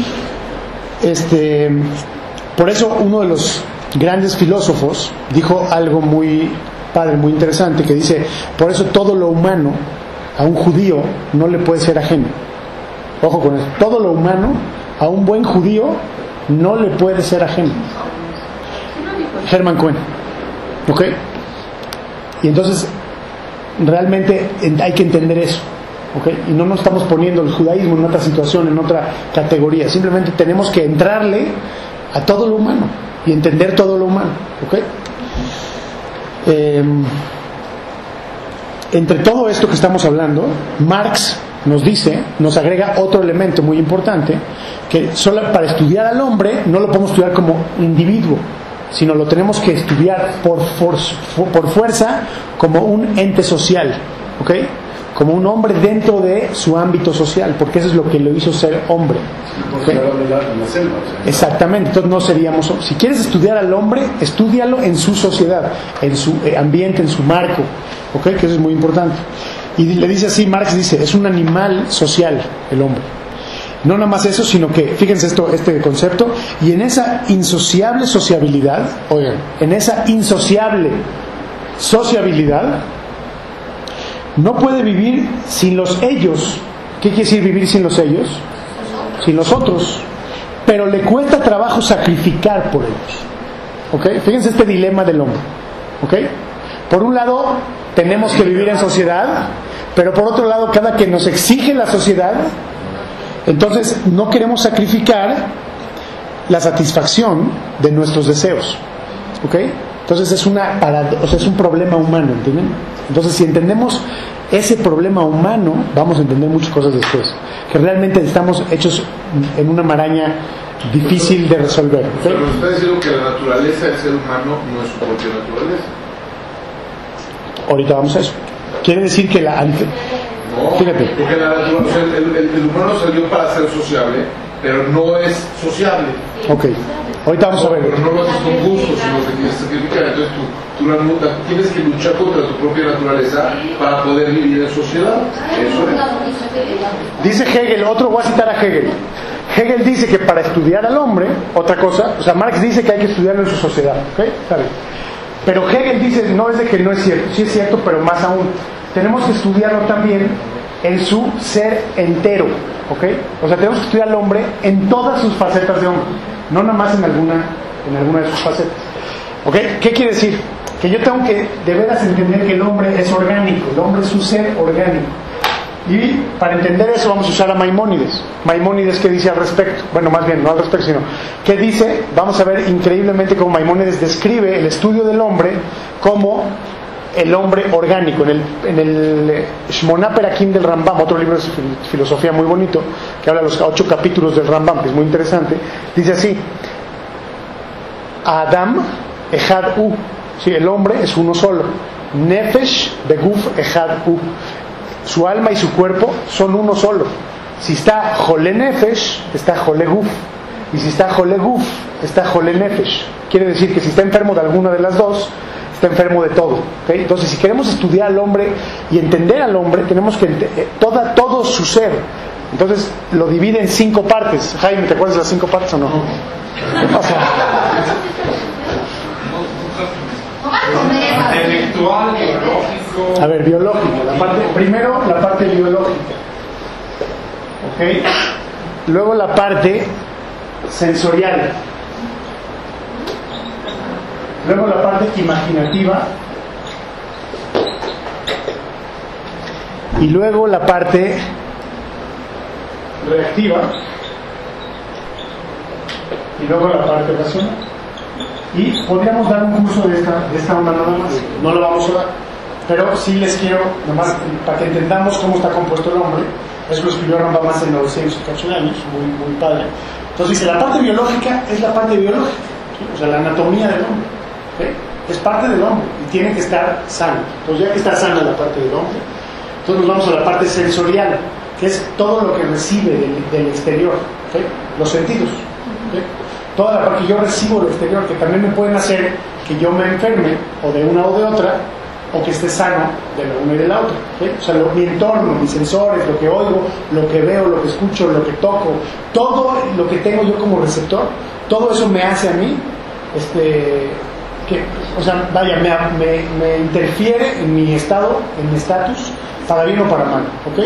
Este, por eso uno de los grandes filósofos dijo algo muy padre, muy interesante, que dice, por eso todo lo humano a un judío no le puede ser ajeno. Ojo con eso, todo lo humano a un buen judío no le puede ser ajeno. Hermann Cohen. ¿Ok? Y entonces, realmente hay que entender eso. ¿Ok? Y no nos estamos poniendo el judaísmo en otra situación, en otra categoría. Simplemente tenemos que entrarle a todo lo humano y entender todo lo humano. ¿Ok? Eh, entre todo esto que estamos hablando, Marx nos dice, nos agrega otro elemento muy importante, que solo para estudiar al hombre no lo podemos estudiar como individuo, sino lo tenemos que estudiar por, for, por fuerza como un ente social, ¿ok? Como un hombre dentro de su ámbito social, porque eso es lo que lo hizo ser hombre. ¿Okay? Exactamente, entonces no seríamos... Si quieres estudiar al hombre, estúdialo en su sociedad, en su ambiente, en su marco, ¿ok? Que eso es muy importante. Y le dice así, Marx dice, es un animal social el hombre. No nada más eso, sino que, fíjense esto, este concepto, y en esa insociable sociabilidad, oigan, en esa insociable sociabilidad, no puede vivir sin los ellos. ¿Qué quiere decir vivir sin los ellos? Sin los otros. Pero le cuesta trabajo sacrificar por ellos. ¿Ok? Fíjense este dilema del hombre. ¿Ok? Por un lado, tenemos que vivir en sociedad, pero por otro lado, cada que nos exige la sociedad, entonces no queremos sacrificar la satisfacción de nuestros deseos. ¿Ok? Entonces es una parad- o sea, es un problema humano, ¿entienden? Entonces si entendemos ese problema humano, vamos a entender muchas cosas después, que realmente estamos hechos en una maraña difícil de resolver. ¿Okay? Pero nos está diciendo que la naturaleza del ser humano no es su propia naturaleza. Ahorita vamos a eso. Quiere decir que la... No, Fíjate. porque la naturaleza, el, el, el humano salió para ser sociable, pero no es sociable. Ok, ahorita vamos a ver. Pero no lo haces con gusto, sino que tienes que sacrificar. Entonces tú, tú la, tienes que luchar contra tu propia naturaleza para poder vivir en sociedad. Eso es. Dice Hegel, otro voy a citar a Hegel. Hegel dice que para estudiar al hombre, otra cosa, o sea, Marx dice que hay que estudiarlo en su sociedad, ¿ok? Está bien. Pero Hegel dice, no es de que no es cierto, sí es cierto, pero más aún, tenemos que estudiarlo también en su ser entero, ¿ok? O sea, tenemos que estudiar al hombre en todas sus facetas de hombre, no nada más en alguna, en alguna de sus facetas, ¿ok? ¿Qué quiere decir? Que yo tengo que de veras entender que el hombre es orgánico, el hombre es un ser orgánico. Y para entender eso vamos a usar a Maimónides. Maimónides, ¿qué dice al respecto? Bueno, más bien, no al respecto, sino ¿qué dice? Vamos a ver increíblemente cómo Maimónides describe el estudio del hombre como el hombre orgánico. En el, en el Shmoná Perakim del Rambam, otro libro de filosofía muy bonito, que habla de los ocho capítulos del Rambam, que es muy interesante, dice así: Adam Echad U, ¿sí? El hombre es uno solo. Nefesh Beguf Echad U, su alma y su cuerpo son uno solo. Si está Jole Nefesh, está Jole Guf. Y si está Jole Guf, está Jole Nefesh. Quiere decir que si está enfermo de alguna de las dos, está enfermo de todo. ¿Okay? Entonces, si queremos estudiar al hombre y entender al hombre, tenemos que entender toda, todo su ser. Entonces, lo divide en cinco partes. Jaime, ¿te acuerdas de las cinco partes o no? ¿Qué pasa? Intelectual, biológico. A ver, biológico. La parte, primero, la parte biológica. ¿Ok? Luego la parte sensorial. Luego la parte imaginativa. Y luego la parte reactiva. Y luego la parte racional. Y podríamos dar un curso de esta, de esta onda nada más. No lo vamos a dar. Pero sí les quiero, nomás para que entendamos cómo está compuesto el hombre. Eso lo escribió Rambam hace novecientos ocho años, muy, muy padre. Entonces dice, la parte biológica es la parte biológica, ¿sí? O sea, la anatomía del hombre, ¿sí? Es parte del hombre y tiene que estar sano. Entonces ya que está sana la parte del hombre, entonces nos vamos a la parte sensorial, que es todo lo que recibe del, del exterior, ¿sí? Los sentidos, ¿sí? Toda la parte que yo recibo del exterior, que también me pueden hacer que yo me enferme o de una o de otra, o que esté sano de la una y de la otra, ¿sí? O sea, lo, mi entorno, mis sensores, lo que oigo, lo que veo, lo que escucho, lo que toco, todo lo que tengo yo como receptor, todo eso me hace a mí, este, que, o sea, vaya, me, me, me interfiere en mi estado, en mi estatus, para bien o para mal, ¿ok?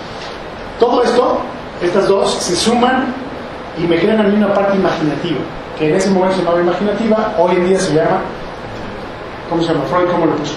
Todo esto, estas dos, se suman y me crean a mí una parte imaginativa, que en ese momento se llamaba imaginativa, hoy en día se llama, ¿cómo se llama? Freud, ¿cómo lo puso?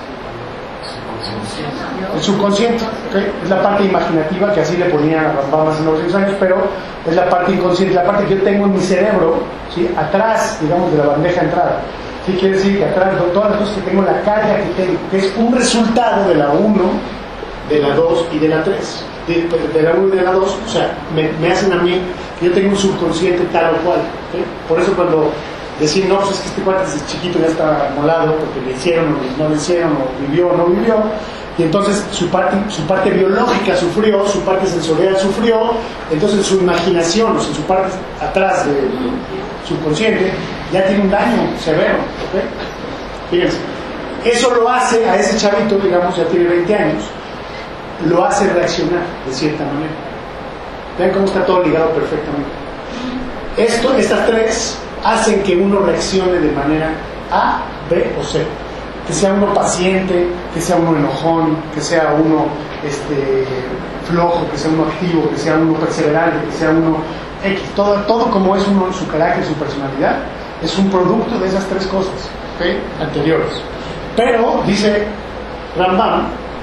El subconsciente, ¿okay? Es la parte imaginativa, que así le ponía a Rambam hace novecientos años, pero es la parte inconsciente, la parte que yo tengo en mi cerebro, ¿sí? Atrás, digamos, de la bandeja de entrada. ¿Sí? Quiere decir que atrás de todas las cosas que tengo, la carga que tengo, que es un resultado de la uno, de la dos y de la tres. De, de la uno y de la dos, o sea, me, me hacen a mí, yo tengo un subconsciente tal o cual. ¿Okay? Por eso cuando decir, no, pues es que este cuate desde chiquito ya está molado porque le hicieron o no le hicieron, o vivió o no vivió, y entonces su parte, su parte biológica sufrió, su parte sensorial sufrió, entonces su imaginación, o sea, su parte atrás del subconsciente, ya tiene un daño severo. ¿Okay? Fíjense, eso lo hace a ese chavito, digamos, ya tiene veinte años, lo hace reaccionar de cierta manera. Vean cómo está todo ligado perfectamente. Esto, estas tres hacen que uno reaccione de manera A, B o C. Que sea uno paciente, que sea uno enojón, que sea uno este, flojo, que sea uno activo, que sea uno perseverante, que sea uno X. Todo, todo como es uno, su carácter, su personalidad, es un producto de esas tres cosas, ¿okay? Anteriores. Pero, dice Rambam,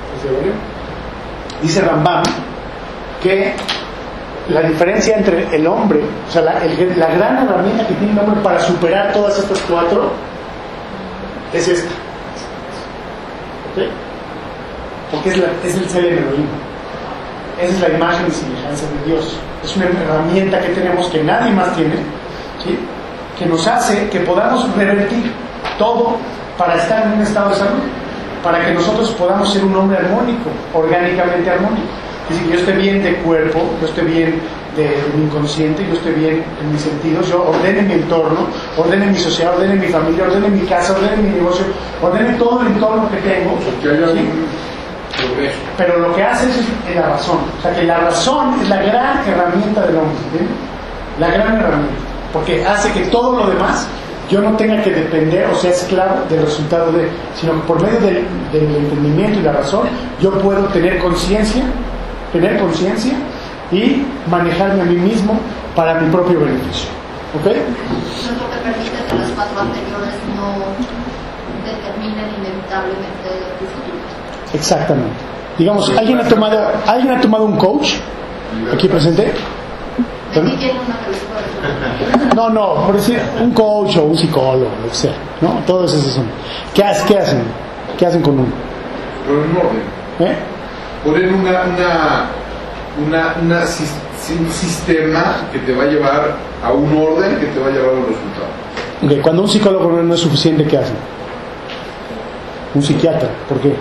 dice Rambam, que la diferencia entre el hombre, o sea, la, el, la gran herramienta que tiene el hombre para superar todas estas cuatro es esta. ¿Okay? Porque es, la, es el ser Elohim. Esa es la imagen y semejanza de Dios. Es una herramienta que tenemos que nadie más tiene, ¿sí? Que nos hace que podamos revertir todo para estar en un estado de salud, para que nosotros podamos ser un hombre armónico, orgánicamente armónico. Es decir, yo esté bien de cuerpo, yo esté bien de mi inconsciente, yo esté bien en mis sentidos, yo ordene mi entorno, ordene mi sociedad, ordene mi familia, ordene mi casa, ordene mi negocio, ordene todo el entorno que tengo. Que haya ¿sí? un progreso. Pero lo que hace es, es la razón. O sea, que la razón es la gran herramienta del hombre, ¿entiendes? La gran herramienta. Porque hace que todo lo demás yo no tenga que depender o sea esclavo del resultado de, sino que por medio del, del entendimiento y la razón yo puedo tener conciencia, tener conciencia y manejarme a mí mismo para mi propio beneficio. ¿Ok? Eso es lo que permite que las cuatro anteriores no determinen inevitablemente tu futuro. Exactamente. Digamos, ¿alguien ha tomado, ¿alguien ha tomado un coach aquí presente? De aquí tiene una respuesta. No, no, por decir un coach o un psicólogo, lo que sea, ¿no? Todos esos son. ¿Qué, qué hacen? ¿Qué hacen con uno? Pero en orden. ¿Eh? Ponen una, una, una, una, un sistema que te va a llevar a un orden que te va a llevar a un resultado. Okay. Cuando un psicólogo no es suficiente, ¿qué hacen? Un psiquiatra, ¿por qué?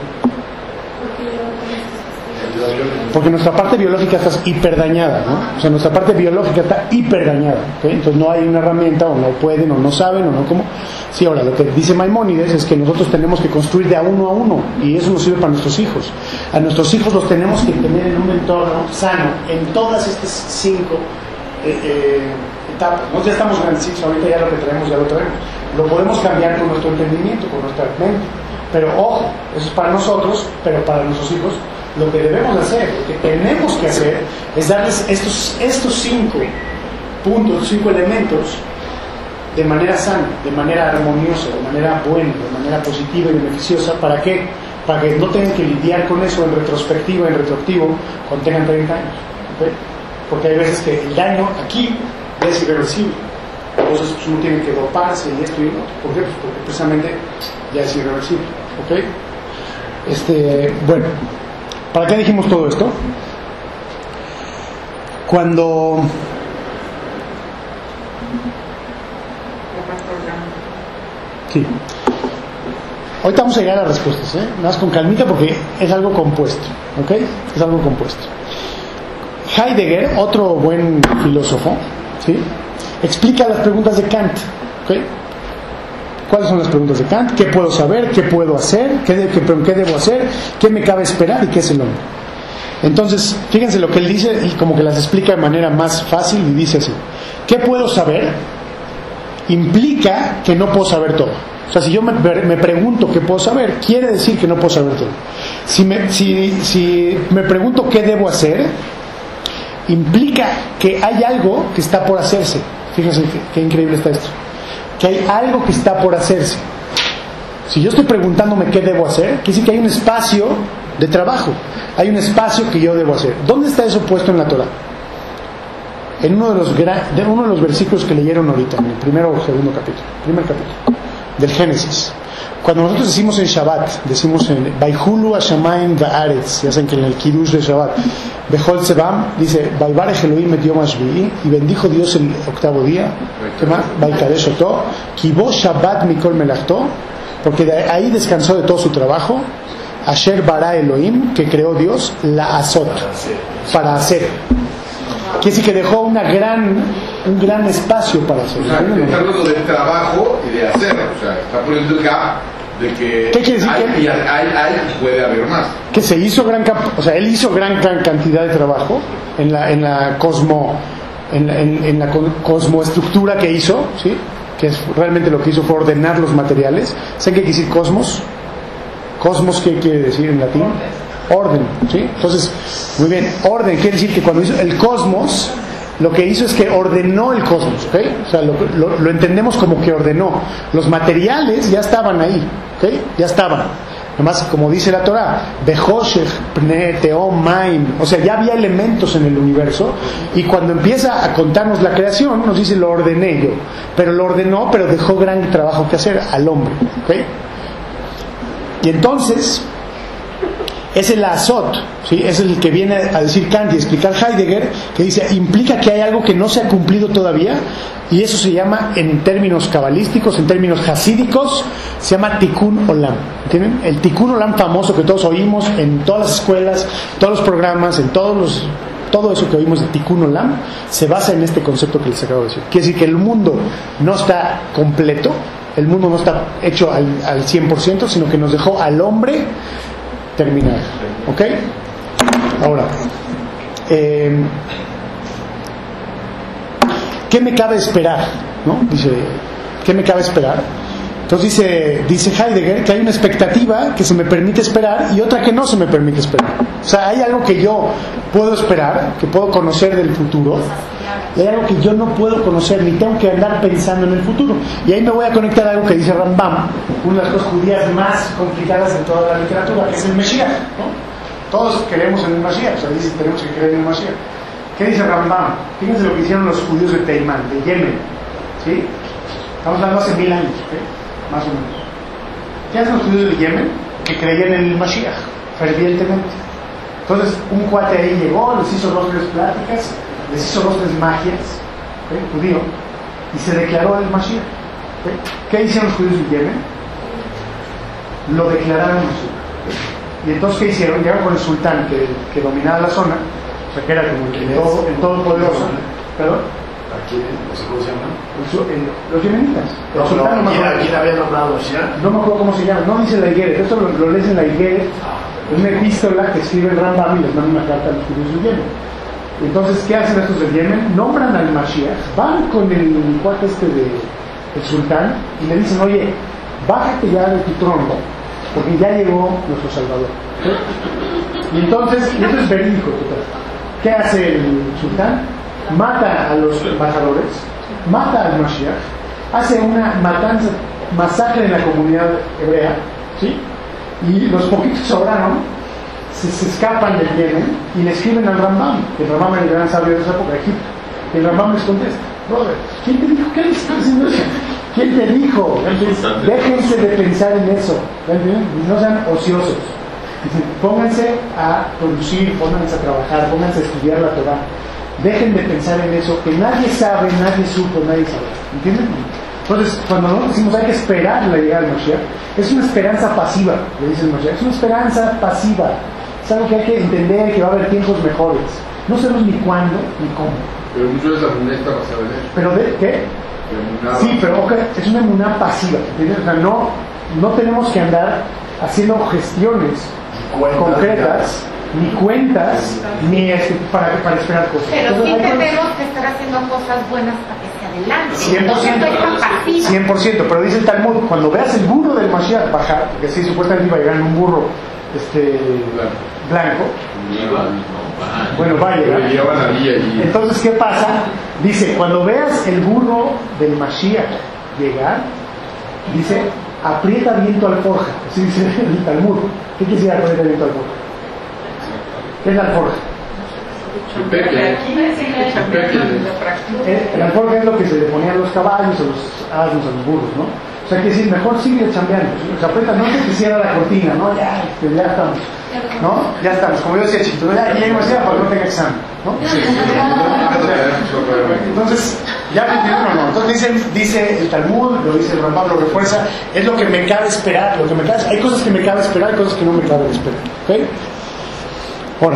Porque nuestra parte biológica está hiperdañada, ¿no? O sea, nuestra parte biológica está hiperdañada, ¿okay? Entonces no hay una herramienta, o no pueden, o no saben, o no cómo. Sí, ahora, lo que dice Maimónides es que nosotros tenemos que construir de a uno a uno, y eso nos sirve para nuestros hijos. A nuestros hijos los tenemos que tener en un entorno sano, en todas estas cinco eh, eh, etapas. Nosotros ya estamos grandecitos, ahorita ya lo que traemos, ya lo traemos. Lo podemos cambiar con nuestro entendimiento, con nuestra mente. Pero ojo, eso es para nosotros, pero para nuestros hijos lo que debemos hacer, lo que tenemos que hacer es darles estos, estos cinco puntos, cinco elementos de manera sana, de manera armoniosa, de manera buena, de manera positiva y beneficiosa. ¿Para qué? Para que no tengan que lidiar con eso en retrospectiva, en retroactivo, cuando tengan treinta años. ¿Okay? Porque hay veces que el daño aquí es irreversible. Entonces uno tiene que doparse y esto y lo otro. ¿Por qué? Pues porque precisamente ya es irreversible. ¿Ok? Este, bueno, ¿para qué dijimos todo esto? Cuando sí, ahorita vamos a llegar a las respuestas, ¿eh? Nada más con calmita porque es algo compuesto, ¿ok? Es algo compuesto. Heidegger, otro buen filósofo, ¿sí? Explica las preguntas de Kant, ¿ok? ¿Cuáles son las preguntas de Kant? ¿Qué puedo saber? ¿Qué puedo hacer? ¿Qué, de, qué, ¿Qué debo hacer? ¿Qué me cabe esperar? ¿Y qué es el hombre? Entonces, fíjense lo que él dice y como que las explica de manera más fácil y dice así. ¿Qué puedo saber? Implica que no puedo saber todo. O sea, si yo me, me pregunto qué puedo saber, quiere decir que no puedo saber todo. Si me, si, si me pregunto qué debo hacer, implica que hay algo que está por hacerse. Fíjense qué, qué increíble está esto. Que hay algo que está por hacerse. Si yo estoy preguntándome qué debo hacer, quiere decir que hay un espacio de trabajo. Hay un espacio que yo debo hacer. ¿Dónde está eso puesto en la Torah? En uno de los, de uno de los versículos que leyeron ahorita, en el primero o segundo capítulo, primer capítulo, del Génesis. Cuando nosotros decimos en Shabbat, decimos en Vaihulu Hashamayim Va'aretz, ya saben que en el Kiddush de Shabbat, Bechol Sebam, dice, Vaibarech Elohim et Yom HaShvi'i, y bendijo Dios el octavo día, ¿qué más? Vaikadesh Oto, Kibo Shabbat Mikol Melachto, porque de ahí descansó de todo su trabajo, Asher Bara Elohim, que creó Dios, la Azot, para hacer. Quiere decir que dejó una gran, un gran espacio para hacer. O sea, está hablando del trabajo y de hacer, o sea, está poniendo el gap de que ¿qué quiere decir? hay, Que y hay, hay y puede haber más. Que se hizo gran, o sea, él hizo gran, gran cantidad de trabajo en la, en la cosmo, en la, en, en la cosmoestructura que hizo, ¿sí? Que es realmente lo que hizo fue ordenar los materiales. ¿Saben qué quiere decir cosmos? Cosmos, ¿qué quiere decir en latín? Orden, ¿sí? Entonces, muy bien, orden quiere decir que cuando hizo el cosmos, lo que hizo es que ordenó el cosmos, ¿ok? O sea, lo, lo, lo entendemos como que ordenó. Los materiales ya estaban ahí, ¿ok? Ya estaban. Además, como dice la Torah, Behoshech, Pne, Teom, Maim, o sea, ya había elementos en el universo, y cuando empieza a contarnos la creación, nos dice, lo ordené yo. Pero lo ordenó, pero dejó gran trabajo que hacer al hombre, ¿ok? Y entonces, es el azot, ¿sí? Es el que viene a decir Kant y explicar Heidegger, que dice, implica que hay algo que no se ha cumplido todavía, y eso se llama, en términos cabalísticos, en términos hasídicos, se llama Tikkun Olam. ¿Entienden? El Tikkun Olam famoso que todos oímos en todas las escuelas, todos los programas, en todos los, todo eso que oímos de Tikkun Olam, se basa en este concepto que les acabo de decir. Quiere decir que el mundo no está completo, el mundo no está hecho al, al cien por ciento, sino que nos dejó al hombre terminar, ¿ok? Ahora, eh, ¿qué me cabe esperar? ¿No? Dice, ¿qué me cabe esperar? Entonces dice, dice Heidegger que hay una expectativa que se me permite esperar y otra que no se me permite esperar. O sea, hay algo que yo puedo esperar, que puedo conocer del futuro, y hay algo que yo no puedo conocer, ni tengo que andar pensando en el futuro. Y ahí me voy a conectar a algo que dice Rambam, una de las cosas judías más complicadas de toda la literatura, que es el Mesías, ¿no? Todos creemos en el Mesías, o sea, dice tenemos que creer en el Mesías. ¿Qué dice Rambam? Fíjense lo que hicieron los judíos de Teimán, de Yemen, ¿sí? Estamos hablando hace mil años, ¿ok? Más o menos. ¿Qué hacen los judíos de Yemen? Que creían en el Mashiach, fervientemente. Entonces, un cuate ahí llegó, les hizo dos tres pláticas, les hizo dos tres magias, ¿okay? Judío, y se declaró el Mashiach. ¿Okay? ¿Qué hicieron los judíos de Yemen? Lo declararon Mashiach. ¿Okay? Y entonces, ¿qué hicieron? Llegaron con el sultán que, que dominaba la zona, o sea, que era como el todo, el todopoderoso. ¿Perdón? Aquí, no sé cómo se llama. Los yemenitas. No, El no, sultán, no, ¿quién, me ¿quién había nombrado? ¿Sí? no me acuerdo cómo se llama, no dice la Higuera, esto lo, lo lees en la Higuera, es una epístola que escribe el Rambam y les manda una carta a los judíos de Yemen. Entonces, ¿qué hacen estos de Yemen? Nombran al Mashiach, van con el cuate este de el sultán y le dicen, oye, bájate ya de tu trono, porque ya llegó nuestro Salvador. ¿Sí? Y entonces, y eso es verídico, ¿qué hace el sultán? Mata a los embajadores, mata al Mashiach, hace una matanza, masacre en la comunidad hebrea, ¿sí? Y los poquitos que sobraron se, se escapan del Yemen y le escriben al Rambam, que el Rambam era el gran sabio de esa época, Egipto. Y el Rambam les contesta, brother, ¿quién te dijo? ¿Qué le estás haciendo eso? ¿Quién te dijo? Déjense de pensar en eso, no sean ociosos. Dicen, pónganse a producir, pónganse a trabajar, pónganse a estudiar la Torah. Dejen de pensar en eso, que nadie sabe, nadie supo, nadie sabe. ¿Entienden? Entonces, cuando nosotros decimos hay que esperar la llegada del Mashiach, es una esperanza pasiva, le dice el Mashiach, es una esperanza pasiva. Es algo que hay que entender, que va a haber tiempos mejores. No sabemos ni cuándo ni cómo. Pero muchas veces la emuná está basada en eso. ¿Pero de qué? Emuná. Sí, pero okay, es una emuná pasiva, ¿entiendes? O sea, no, no tenemos que andar haciendo gestiones concretas, ni cuentas, ni este, para, para esperar cosas. Pero Entonces, sí hay tenemos cosas... que estar haciendo cosas buenas para que se adelante. cien por ciento, no soy tan pasiva. cien por ciento, pero dice el Talmud, cuando veas el burro del Mashiach bajar, porque sí, supuestamente iba a llegar en un burro, este, Claro. blanco. Bueno, va a llegar. Entonces, ¿qué pasa? Dice, cuando veas el burro del Mashiach llegar, dice, aprieta bien tu alforja. Así dice el Talmud. ¿Qué quiere decir aprieta bien tu alforja? ¿Qué es la alforja? Eh, la alforja es lo que se le ponía a los caballos, a los asnos, a los burros, ¿no? O sea, que decir, mejor sigue chambeando. Se aprieta, no se quisiera la cortina, ¿no? Ya, este, ya estamos, ¿no? Ya estamos. Como yo decía, chiquito, ya llego así para que no tenga examen, ¿no? Sí. Entonces, ¿ya me entienden o no? Entonces dice, dice el Talmud, lo dice el Rambam, lo refuerza, es lo que me cabe esperar, lo que me cabe, hay cosas que me cabe esperar, hay cosas que no me cabe esperar, ¿ok? Ahora,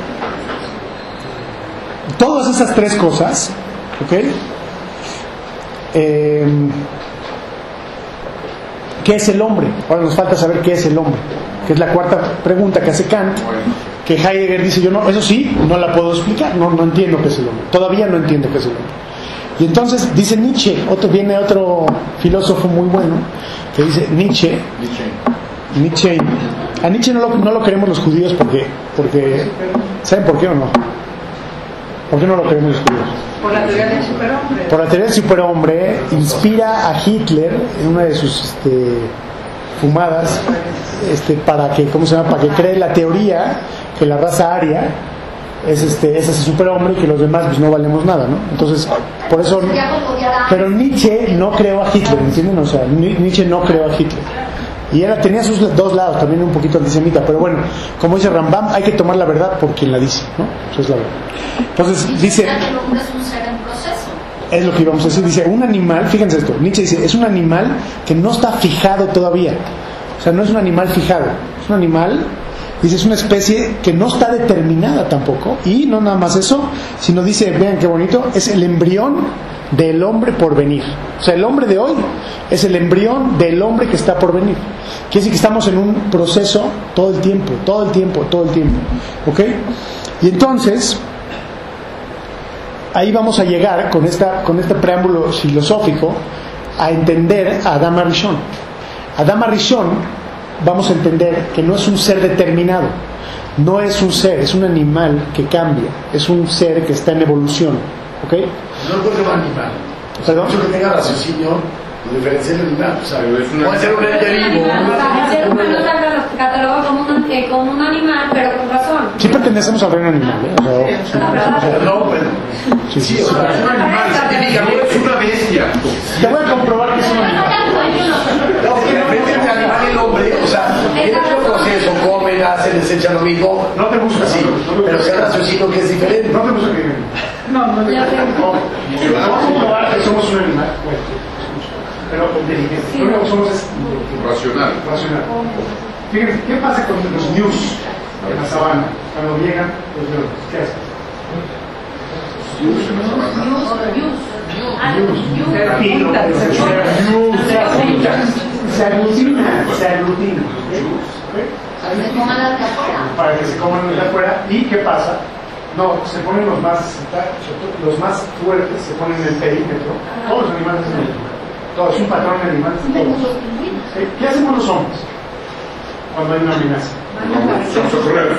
todas esas tres cosas, ¿ok? Eh, ¿Qué es el hombre? Ahora nos falta saber qué es el hombre, que es la cuarta pregunta que hace Kant, que Heidegger dice, yo no, eso sí, no la puedo explicar, no, no entiendo qué es el hombre, todavía no entiendo qué es el hombre. Y entonces dice Nietzsche, otro, viene otro filósofo muy bueno, que dice Nietzsche, Nietzsche, a Nietzsche no lo, no lo queremos los judíos porque, porque, ¿saben por qué o no? ¿Por qué no lo queremos los judíos? Por la teoría del superhombre. Por la teoría del superhombre, inspira a Hitler en una de sus este, fumadas, este, para que, ¿cómo se llama? Para que cree la teoría que la raza aria es este, es ese superhombre y que los demás pues no valemos nada, ¿no? Entonces, por eso. Pero Nietzsche no creó a Hitler, ¿entienden? O sea, Nietzsche no creó a Hitler. Y era, tenía sus dos lados, también un poquito antisemita, pero bueno, como dice Rambam, hay que tomar la verdad por quien la dice, ¿no? Eso es la verdad. Entonces dice, que el hombre es un ser en proceso. Es lo que íbamos a decir, dice, un animal, fíjense esto, Nietzsche dice, es un animal que no está fijado todavía, o sea, no es un animal fijado, es un animal, dice, es una especie que no está determinada tampoco, y no nada más eso, sino dice, vean qué bonito, es el embrión del hombre por venir. O sea, el hombre de hoy es el embrión del hombre que está por venir. Quiere decir que estamos en un proceso todo el tiempo, todo el tiempo, todo el tiempo. ¿Ok? Y entonces, ahí vamos a llegar con, esta, con este preámbulo filosófico a entender a Adam Arishon. Adam Arishon, vamos a entender que no es un ser determinado, no es un ser, es un animal que cambia, es un ser que está en evolución. ¿Ok? No lo puede ser un animal. ¿Perdón? Mucho que tenga raciocinio, lo diferencia del animal. O sea, es una... puede ser un ente vivo. El ser humano se cataloga como un, eh, como un animal, pero con razón. Sí pertenecemos al reino animal, ¿eh? O sea, sí, o sea, No, bueno. sí, sí, sí. O sea, es un animal. Científicamente Es una bestia. Te voy a comprobar que es un animal. No, porque la diferencia entre el animal y el hombre, o sea, tiene el mismo proceso, comen, hacen, les echan lo mismo. No te busques así, pero si hay raciocinio que es diferente. No te busques que No, no, no. vamos a comprobar que somos un animal. Bueno, pero inteligente. Lo único que somos es Racional. racional. Fíjense, ¿qué pasa con los ñus en la sabana? Cuando llegan los leones, ¿qué hacen? Se aglutinan, se aglutinan. Para que se coman las de afuera. Para que se coman los de afuera. ¿Y qué pasa? No, se ponen los más, los más fuertes, se ponen en el perímetro. Todos los animales hacen eso. Todos, es un patrón de animales. Todos. ¿Qué hacemos los hombres cuando hay una amenaza? Vamos a correr.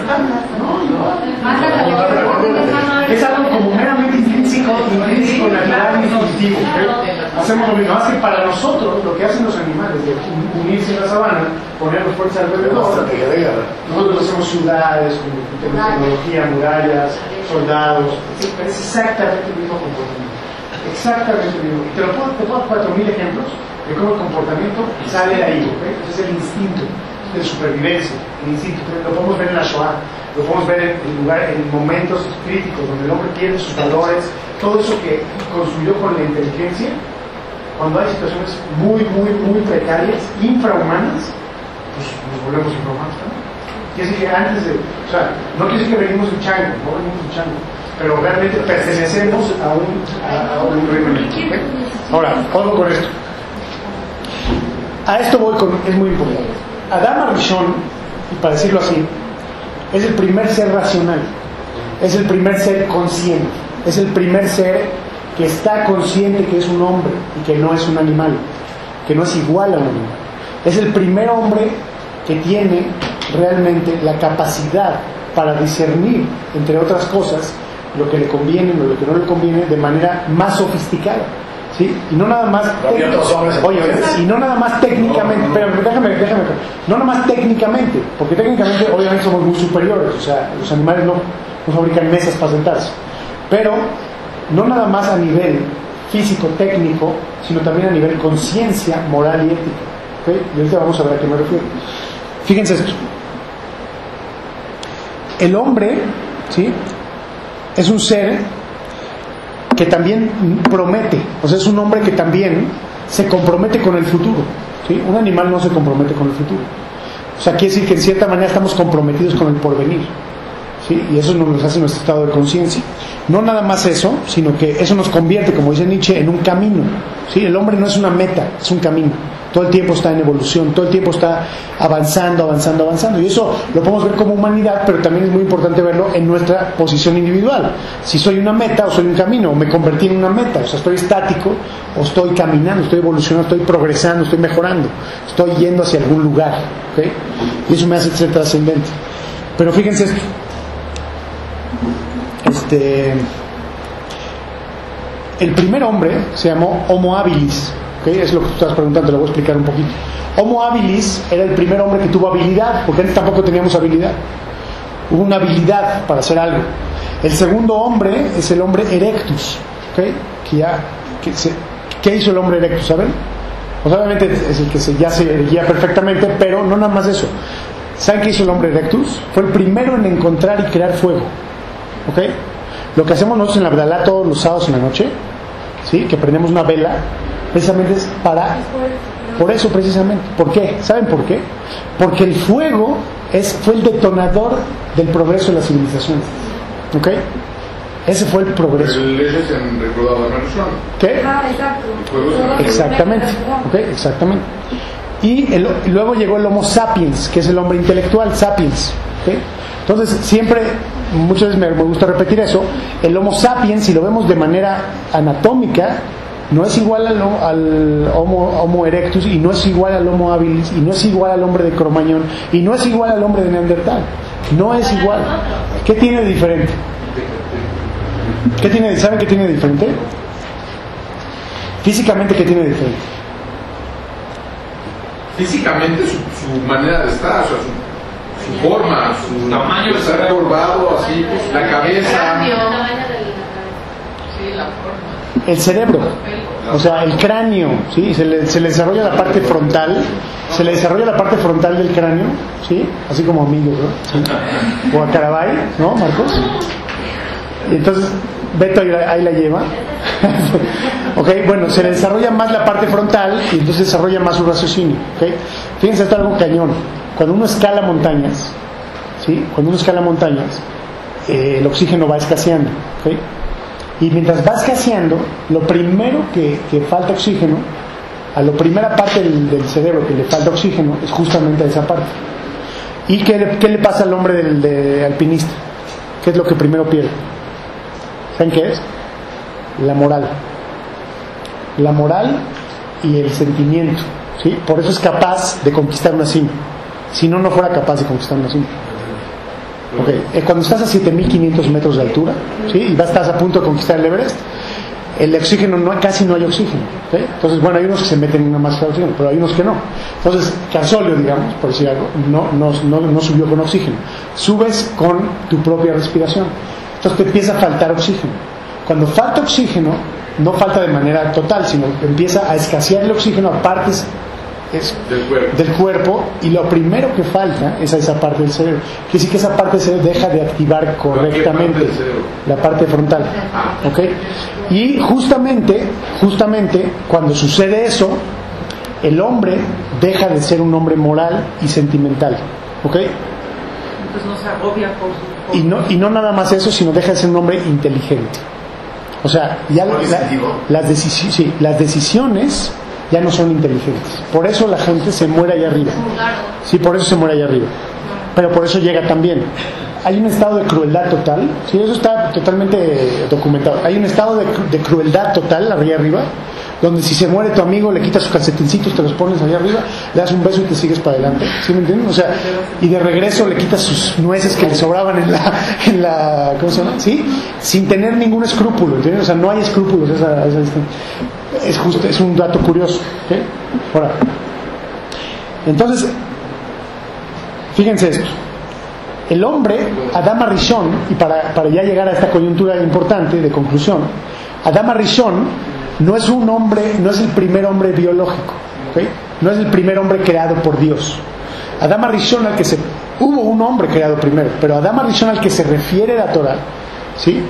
Es algo como meramente intrínseco, intrínseco, natural, instintivo. ¿Okay? Hacemos lo mismo. Más que para nosotros, lo que hacen los animales de unirse en la sabana, poner los fuerzas alrededor. Nosotros hacemos ciudades, con tecnología, murallas, soldados. Es exactamente el mismo comportamiento. Exactamente el mismo. Y te lo puedo, te puedo dar cuatro mil ejemplos de cómo el comportamiento sale de ahí. ¿Okay? Ese es el instinto de supervivencia, el instinto. Lo podemos ver en la Shoah, lo podemos ver en, en, lugar, en momentos críticos donde el hombre pierde sus valores, todo eso que construyó con la inteligencia. Cuando hay situaciones muy, muy, muy precarias, infrahumanas, pues nos volvemos infrahumanos también. Quiere decir que antes de, o sea, no quiere decir que venimos un chango, no venimos un chango, pero realmente pertenecemos a un, a, a un reino. ¿Okay? Ahora, ojo con esto. A esto voy con, es muy importante. Adam Arishon, y para decirlo así, es el primer ser racional, es el primer ser consciente, es el primer ser que está consciente que es un hombre y que no es un animal, que no es igual a un animal. Es el primer hombre que tiene realmente la capacidad para discernir, entre otras cosas, lo que le conviene o lo que no le conviene de manera más sofisticada, ¿sí? Y no nada más técnicamente, oye, y no nada más técnicamente, pero déjame, déjame, no nada más técnicamente, porque técnicamente obviamente somos muy superiores, o sea, los animales no, no fabrican mesas para sentarse, pero no nada más a nivel físico, técnico, sino también a nivel conciencia, moral y ética, ¿okay? Y ahorita vamos a ver a qué me refiero. Fíjense esto. El hombre, ¿sí?, es un ser que también promete, o sea, es un hombre que también se compromete con el futuro, ¿sí? Un animal no se compromete con el futuro. O sea, quiere decir que en cierta manera estamos comprometidos con el porvenir, ¿sí? Y eso nos hace nuestro estado de conciencia. No nada más eso, sino que eso nos convierte, como dice Nietzsche, en un camino, ¿sí? El hombre no es una meta, es un camino. Todo el tiempo está en evolución, todo el tiempo está avanzando, avanzando, avanzando. Y eso lo podemos ver como humanidad, pero también es muy importante verlo en nuestra posición individual. Si soy una meta o soy un camino, o me convertí en una meta, o sea, estoy estático, o estoy caminando, estoy evolucionando, estoy progresando, estoy mejorando, estoy yendo hacia algún lugar, ¿okay? Y eso me hace ser trascendente. Pero fíjense esto. Este, el primer hombre se llamó Homo habilis. ¿Okay? Es lo que tú estás preguntando, te lo voy a explicar un poquito. Homo habilis era el primer hombre que tuvo habilidad, porque antes tampoco teníamos habilidad. Hubo una habilidad para hacer algo. El segundo hombre es el hombre erectus, ¿okay? Que ya, que se, ¿qué hizo el hombre erectus? ¿Saben? Pues obviamente es el que se, ya se erguía perfectamente, pero no nada más eso. ¿Saben qué hizo el hombre erectus? Fue el primero en encontrar y crear fuego, ¿okay? Lo que hacemos nosotros en la Abdalá todos los sábados en la noche, ¿sí?, que prendemos una vela, precisamente es para, por eso precisamente. ¿Por qué? ¿Saben por qué? Porque el fuego es, fue el detonador del progreso de la civilización, ¿ok? Ese fue el progreso. El ese es en recordado de Manuel. ¿Qué? Ah, exacto. Exactamente, ¿ok? Exactamente. Y, el, y luego llegó el Homo sapiens, que es el hombre intelectual, sapiens, ¿ok? Entonces siempre, muchas veces me, me gusta repetir eso, el Homo sapiens, si lo vemos de manera anatómica, no es igual al, al homo, homo erectus, y no es igual al Homo habilis, y no es igual al hombre de Cromañón, y no es igual al hombre de Neandertal. No es igual. ¿Qué tiene de diferente? ¿Qué tiene, ¿Saben qué tiene de diferente? Físicamente, ¿qué tiene de diferente? Físicamente su, su manera de estar, o sea, su, su forma, su tamaño, estar curvado así, la cabeza, el cerebro, o sea, el cráneo, ¿sí? Se le, se le desarrolla la parte frontal, se le desarrolla la parte frontal del cráneo, ¿sí? Así como amigos, ¿no? ¿Sí? O a Carabay, ¿no, Marcos? Y entonces Beto ahí la, ahí la lleva. Ok, bueno, se le desarrolla más la parte frontal y entonces desarrolla más su raciocinio, ¿ok? Fíjense, esto es algo cañón. Cuando uno escala montañas, ¿sí? Cuando uno escala montañas, eh, el oxígeno va escaseando, ¿ok? Y mientras va escaseando, lo primero que, que falta oxígeno, a la primera parte del, del cerebro que le falta oxígeno, es justamente a esa parte. ¿Y qué le, qué le pasa al hombre del de alpinista? ¿Qué es lo que primero pierde? ¿Saben qué es? La moral. La moral y el sentimiento, ¿sí? Por eso es capaz de conquistar una cima. Si no, no fuera capaz de conquistar una cima. Okay. Eh, cuando estás a siete mil quinientos metros de altura, ¿sí?, y vas, estás a punto de conquistar el Everest, el oxígeno no, casi no hay oxígeno, ¿sí? Entonces, bueno, hay unos que se meten en una máscara de oxígeno, pero hay unos que no. Entonces, Casolio, digamos, por decir algo, no, no, no, no subió con oxígeno. Subes con tu propia respiración. Entonces te empieza a faltar oxígeno. Cuando falta oxígeno, no falta de manera total, sino empieza a escasear el oxígeno a partes es, del, cuerpo. del cuerpo, y lo primero que falta es a esa parte del cerebro. Quiere decir que esa parte del cerebro deja de activar correctamente parte la parte frontal, ¿ok? Y justamente, justamente cuando sucede eso, el hombre deja de ser un hombre moral y sentimental, ¿ok? Entonces no se agobia por su... Y no, y no nada más eso, sino deja de ser un hombre inteligente. O sea, ya la, las, decisiones, sí, las decisiones ya no son inteligentes. Por eso la gente se muere allá arriba. Sí, por eso se muere allá arriba. Pero por eso llega también. Hay un estado de crueldad total. Sí, eso está totalmente documentado. Hay un estado de, de crueldad total allá arriba, donde si se muere tu amigo le quitas sus calcetincitos, te los pones allá arriba, le das un beso y te sigues para adelante, ¿sí me entienden? O sea, y de regreso le quitas sus nueces que le sobraban en la, en la ¿cómo se llama? ¿Sí? Sin tener ningún escrúpulo, ¿entiendes? O sea, no hay escrúpulos, esa, esa, es justo, es un dato curioso, ¿sí? Ahora, entonces, fíjense esto. El hombre, Adama Rishon, y para, para ya llegar a esta coyuntura importante de conclusión, Adama Rishon no es un hombre, no es el primer hombre biológico, ¿okay? No es el primer hombre creado por Dios. Adama Rishon al que se, hubo un hombre creado primero, pero Adama Rishon al que se refiere la Torah, ¿sí?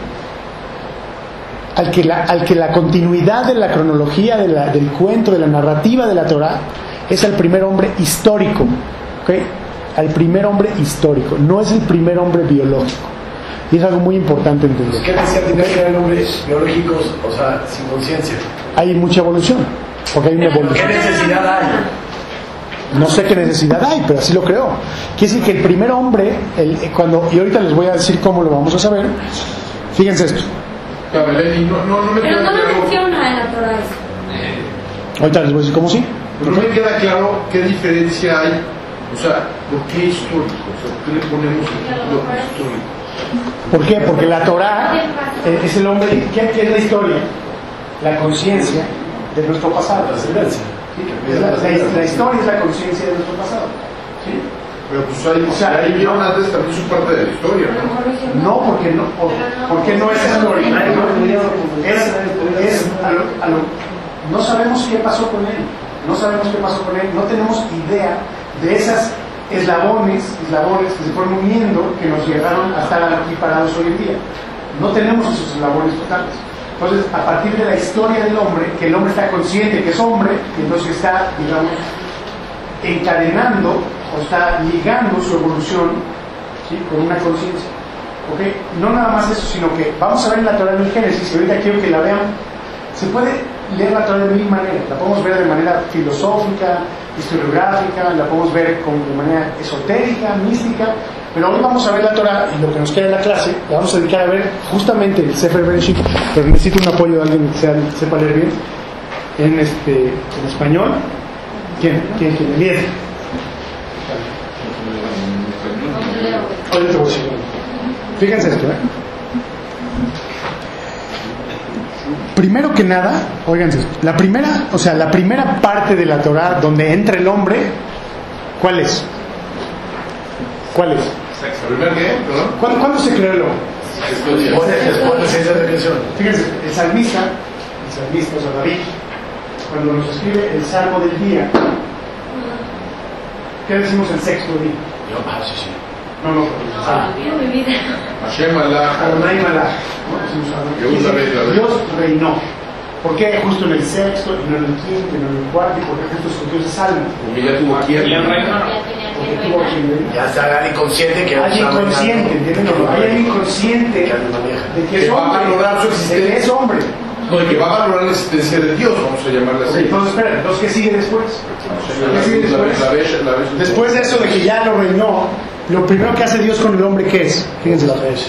Al que la, al que la continuidad de la cronología de la, del cuento, de la narrativa de la Torah, es el primer hombre histórico, ¿okay? Al primer hombre histórico, no es el primer hombre biológico. Y es algo muy importante entender. ¿Qué necesidad tiene que haber hombres biológicos, o sea, sin conciencia? Hay mucha evolución, porque hay una evolución. ¿Qué necesidad hay? No sé qué necesidad hay, pero así lo creo. Quiere decir que el primer hombre, el, cuando, y ahorita les voy a decir cómo lo vamos a saber. Fíjense esto. No, no, no me Pero queda no lo claro. menciona en la Torah eso. Ahorita les voy a decir cómo sí. Pero no me queda claro qué diferencia hay. O sea, ¿por qué histórico? O sea, ¿por qué le ponemos el título histórico? ¿Por qué? Porque la Torah eh, es el hombre. ¿Qué, qué es la historia? La conciencia de nuestro pasado. La trascendencia. La, la, la historia es la conciencia de nuestro pasado. ¿Sí? Pero pues ahí, O sea, ahí vieron antes también su parte de la historia, ¿no? No, porque no, por- porque no es historia. Es, es a lo, a lo- no sabemos qué pasó con él. No sabemos qué pasó con él. No tenemos idea de esas eslabones, eslabones que se fueron uniendo, que nos llegaron a estar aquí parados hoy en día. No tenemos esos eslabones totales. Entonces, a partir de la historia del hombre, que el hombre está consciente que es hombre, y entonces está, digamos, encadenando o está ligando su evolución, ¿sí?, con una conciencia. ¿Okay? No nada más eso, sino que vamos a ver la Torah en el Génesis, y ahorita quiero que la vean. Se puede leer la Torah de mil maneras. La podemos ver de manera filosófica, historiográfica, la podemos ver con, de manera esotérica, mística, pero hoy vamos a ver la Torah, y lo que nos queda en la clase, la vamos a dedicar a ver justamente el Sefer Bereshit, pero necesito un apoyo de alguien que sea, sepa leer bien, en, este, en español. ¿Quién? ¿Quién? ¿Quién? Eliezer. Ahorita te voy a decir. Fíjense esto, ¿eh? Primero que nada, óiganse, la primera, o sea, la primera parte de la Torah donde entra el hombre, ¿cuál es? ¿Cuál es? ¿El primer qué? ¿Perdón? ¿Cuándo, ¿cuándo se creó el hombre? Después, después de seis de la creación. Fíjense, el salmista, el salmista, o sea, David, cuando nos escribe el Salmo del día, ¿qué decimos el sexto día? Yo, ah, sí, sí. No, no, ah, Vivo mi vida. Hashem Allah. Adonai Malach, ¿no? Decimos Adonai. Dios rey. Dios reinó. ¿Por qué justo en el sexto y no en el quinto y no en el cuarto? ¿Y por qué justo escogió ese salmo? Porque ya tuvo aquí el Porque tuvo quien le- Ya está alguien consciente que Hay inconsciente, ¿entienden? Hay alguien inconsciente que alguien maneja. de que Que es va a hombre, valorar su de existencia. que es hombre. No, y que va a valorar la existencia de Dios, vamos a llamarle Ok, así. entonces espera, entonces ¿qué sigue después? ¿Qué sigue La- la- después? la ves- la ves- Después de eso de que ya lo reinó, lo primero que hace Dios con el hombre, ¿qué es? Fíjense la vez.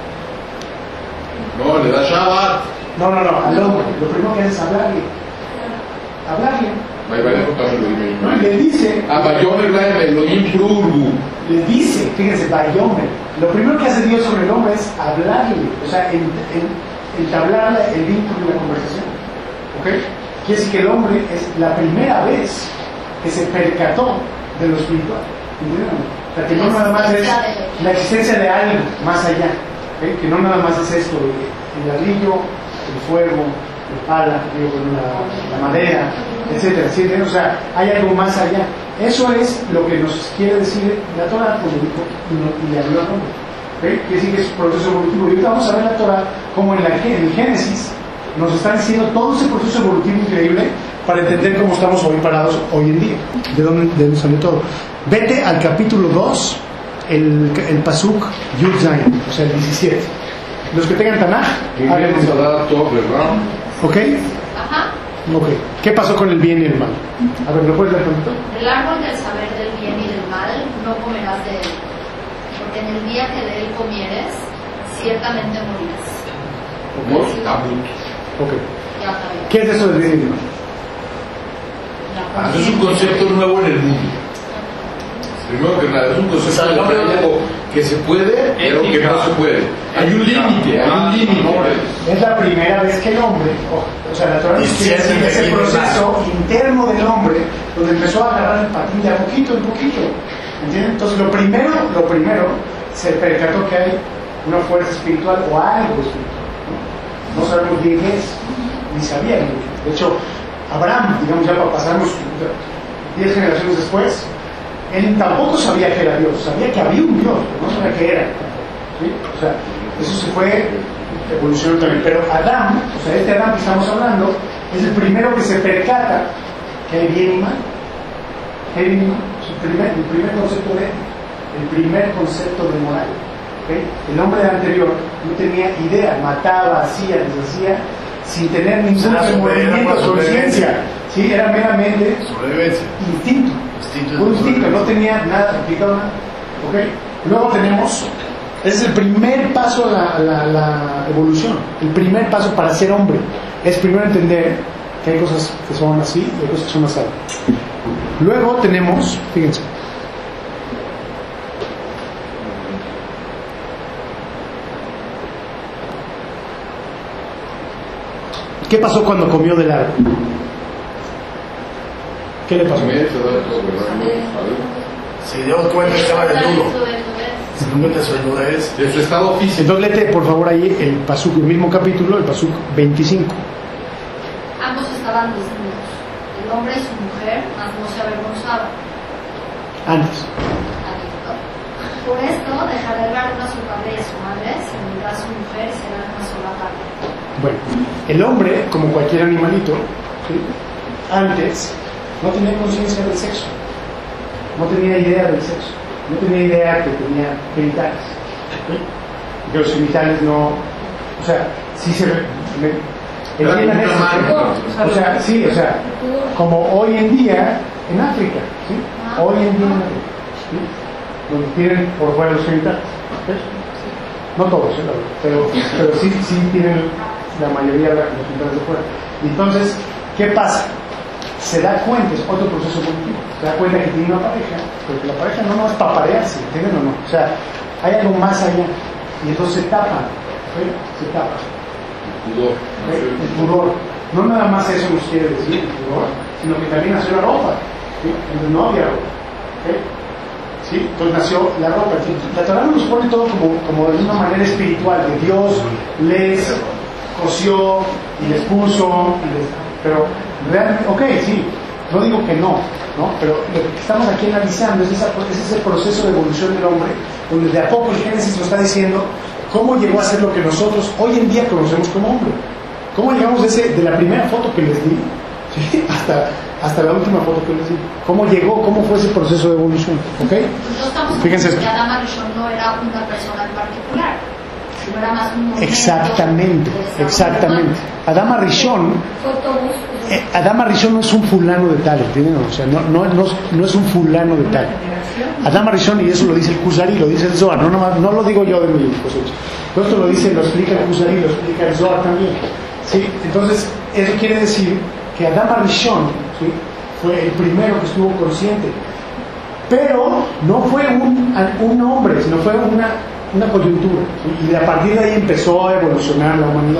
No, le da Shabbat. No, no, no, al hombre. Lo primero que hace es hablarle. Hablarle. Ahí va a contarme lo mismo. ¿No? Y le dice, Ah, Bayomer Laem Elohim Prurbu. le dice, fíjense, Bayomer. Lo primero que hace Dios con el hombre es hablarle, o sea, en, en, entablar el vínculo y la conversación. ¿Ok? Quiere decir que el hombre es la primera vez que se percató de lo espiritual. ¿Entienden? O sea, que no nada más es la existencia de algo más allá. ¿Ok? Que no nada más es esto, el ladrillo, el fuego, el pala, digo, la, la madera, etcétera. ¿Sí? O sea, hay algo más allá. Eso es lo que nos quiere decir la Torah, como dijo, y, no, y le habló al hombre. ¿Okay? Quiere decir que es un proceso evolutivo. Y ahorita vamos a ver la Torah como en, la, en el Génesis nos está diciendo todo ese proceso evolutivo increíble para entender cómo estamos hoy parados hoy en día, de dónde, de dónde sale todo. Vete al capítulo dos, el, el Pasuk Yud Zayin, o sea, el diecisiete. Los que tengan Tanaj, háganlo. ¿verdad? ¿Ok? Ajá. Ok. ¿Qué pasó con el bien y el mal? A ver, ¿lo puedes leer tantito? Del árbol del saber del bien y del mal no comerás de él, porque en el día que de él comieres, ciertamente morirás. Como Tabut. Ok. Y ¿Qué es eso del bien y del mal? Ah, es un concepto nuevo en el mundo. Primero que nada, es un concepto O sea, nuevo, algo que se puede, pero que no se puede. Hay un límite, hay un límite. Es la primera vez que el hombre, o, o sea, la Torah Y describe si es ese el proceso interno del hombre, donde empezó a agarrar el patín de a poquito en poquito. ¿Entienden? Entonces, lo primero, lo primero, se percató que hay una fuerza espiritual o algo espiritual. No, no sabemos bien qué es, ni sabía. De hecho, Abraham, digamos, ya para pasarnos diez generaciones después, él tampoco sabía que era Dios, sabía que había un Dios, pero no sabía qué era. ¿Sí? O sea, eso se fue evolucionando también. Pero Adán, o sea, este Adán que estamos hablando, es el primero que se percata que hay bien y mal. Que hay bien y mal. Es el primer, el primer concepto de el primer concepto de moral. ¿Okay? El hombre anterior no tenía idea, mataba, hacía, deshacía, sin tener ningún movimiento de conciencia. ¿Sí? Era meramente instinto. Un instinto, no tenía nada explicado nada. ¿Okay? Luego tenemos, ese es el primer paso a la, a la, a la evolución, el primer paso para ser hombre. Es primero entender que hay cosas que son así y hay cosas que son así. Luego tenemos, fíjense, ¿qué pasó cuando comió del árbol? ¿Qué le pasó? Se dio cuenta que estaba desnudo. Se dio cuenta de su desnudez. De su estado físico. Entonces léete por favor ahí el pasuk, el mismo capítulo, el pasuk veinticinco. Ambos estaban desnudos, el hombre y su mujer, mas no se avergonzaban. Antes. Por esto dejará el varón a su padre y a su madre, se unirá a su mujer y serán una sola carne. Bueno, el hombre, como cualquier animalito, ¿sí? Antes no tenía conciencia del sexo, no tenía idea del sexo, no tenía idea que tenía genitales, ¿sí? Que los genitales no, o sea, sí se me, entiendan eso, ¿sí? O sea, sí, o sea, como hoy en día en África, ¿sí? Hoy en día en África, ¿sí? Donde tienen por fuera los genitales, ¿sí? No todos, ¿eh? pero, pero sí, sí tienen la mayoría de los genitales de fuera. Y entonces, ¿qué pasa? Se da cuenta, es otro proceso evolutivo, se da cuenta que tiene una pareja, porque la pareja no, no es para parearse, ¿entienden o no? O sea, hay algo más allá, y entonces se tapan, ¿sí? Se tapan. El pudor. ¿Sí? El pudor. No nada más eso nos quiere decir, el pudor, sino que también nació la ropa, ¿sí? Entonces no había ropa, ¿sí? ¿Sí? Entonces nació la ropa. La Torah nos pone todo como, como de una manera espiritual, que Dios les cosió y les puso, y les, pero realmente, ok, sí, no digo que no, ¿no? Pero lo que estamos aquí analizando es, esa, es ese proceso de evolución del hombre, donde de a poco el Génesis nos está diciendo cómo llegó a ser lo que nosotros hoy en día conocemos como hombre. ¿Cómo llegamos de, ese, de la primera foto que les di, ¿sí? hasta, hasta la última foto que les di? ¿Cómo llegó? ¿Cómo fue ese proceso de evolución? ¿Ok? No estamos Fíjense. que Adán Arishon no era una persona en particular, sino era más un momento. Exactamente, exactamente. Adama Rishon, eh, Adama Rishon no es un fulano de tal, ¿entienden? O sea, no, no, no, no es un fulano de tal. Adama Rishon, y eso lo dice el Kuzari, lo dice el Zohar, no, no, no lo digo yo de mi cosecha. Esto lo dice, lo explica el Kuzari, lo explica el Zohar también. ¿Sí? Entonces, eso quiere decir que Adama Rishon, ¿sí? Fue el primero que estuvo consciente, pero no fue un, un hombre, sino fue una, una coyuntura, ¿sí? Y a partir de ahí empezó a evolucionar la humanidad.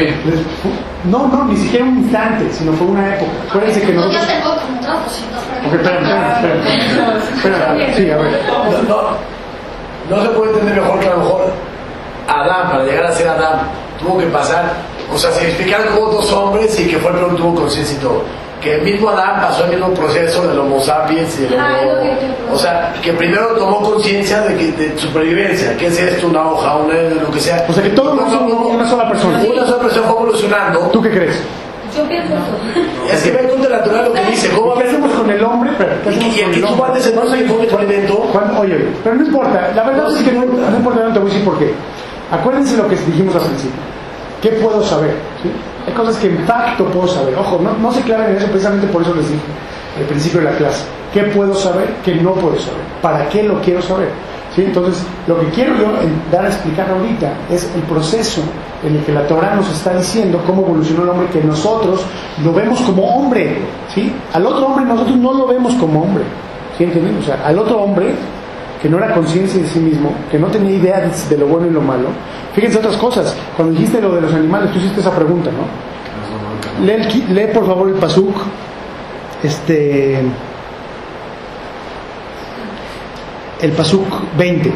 No, no, ni siquiera un instante, sino fue una época. Acuérdense que nosotros... Yo tengo como otras doscientas Ok, espera, espera, espera. Espera, sí, a ver. No, no, no se puede entender mejor que a lo mejor Adán, para llegar a ser Adán, tuvo que pasar, o sea, se explicaron como dos hombres y que fue el primero que tuvo conciencia y todo. Que el mismo Adán pasó el mismo proceso del Homo sapiens y del Homo... O sea, que primero tomó conciencia de, que, de supervivencia, que es esto, una hoja, una, lo que sea. O sea, que todo no fue una sola persona. Una sola persona fue evolucionando. ¿Tú qué crees? Yo pienso eso. Es que ve el punto natural lo que dice. ¿Cómo ¿Qué hacemos con el hombre? Espera, ¿qué hacemos y con y el tú hombre? antes entonces fue un experimento. Cuando- Oye, oye, pero no importa. La verdad es que no, no importa, no te voy a decir por qué. Acuérdense lo que dijimos al principio. ¿Qué puedo saber? ¿Sí? Hay cosas que en facto puedo saber. Ojo, no, no se claven en eso, precisamente por eso les dije al principio de la clase. ¿Qué puedo saber? ¿Qué no puedo saber? ¿Para qué lo quiero saber? ¿Sí? Entonces, lo que quiero yo dar a explicar ahorita es el proceso en el que la Torah nos está diciendo cómo evolucionó el hombre, que nosotros lo vemos como hombre, ¿sí? Al otro hombre nosotros no lo vemos como hombre, ¿sí entienden? O sea, al otro hombre que no era consciencia de sí mismo, que no tenía idea de, de lo bueno y lo malo. Fíjense otras cosas. Cuando dijiste lo de los animales, tú hiciste esa pregunta, ¿no? Lee, el, lee por favor el pasuk, este, el pasuk veinte.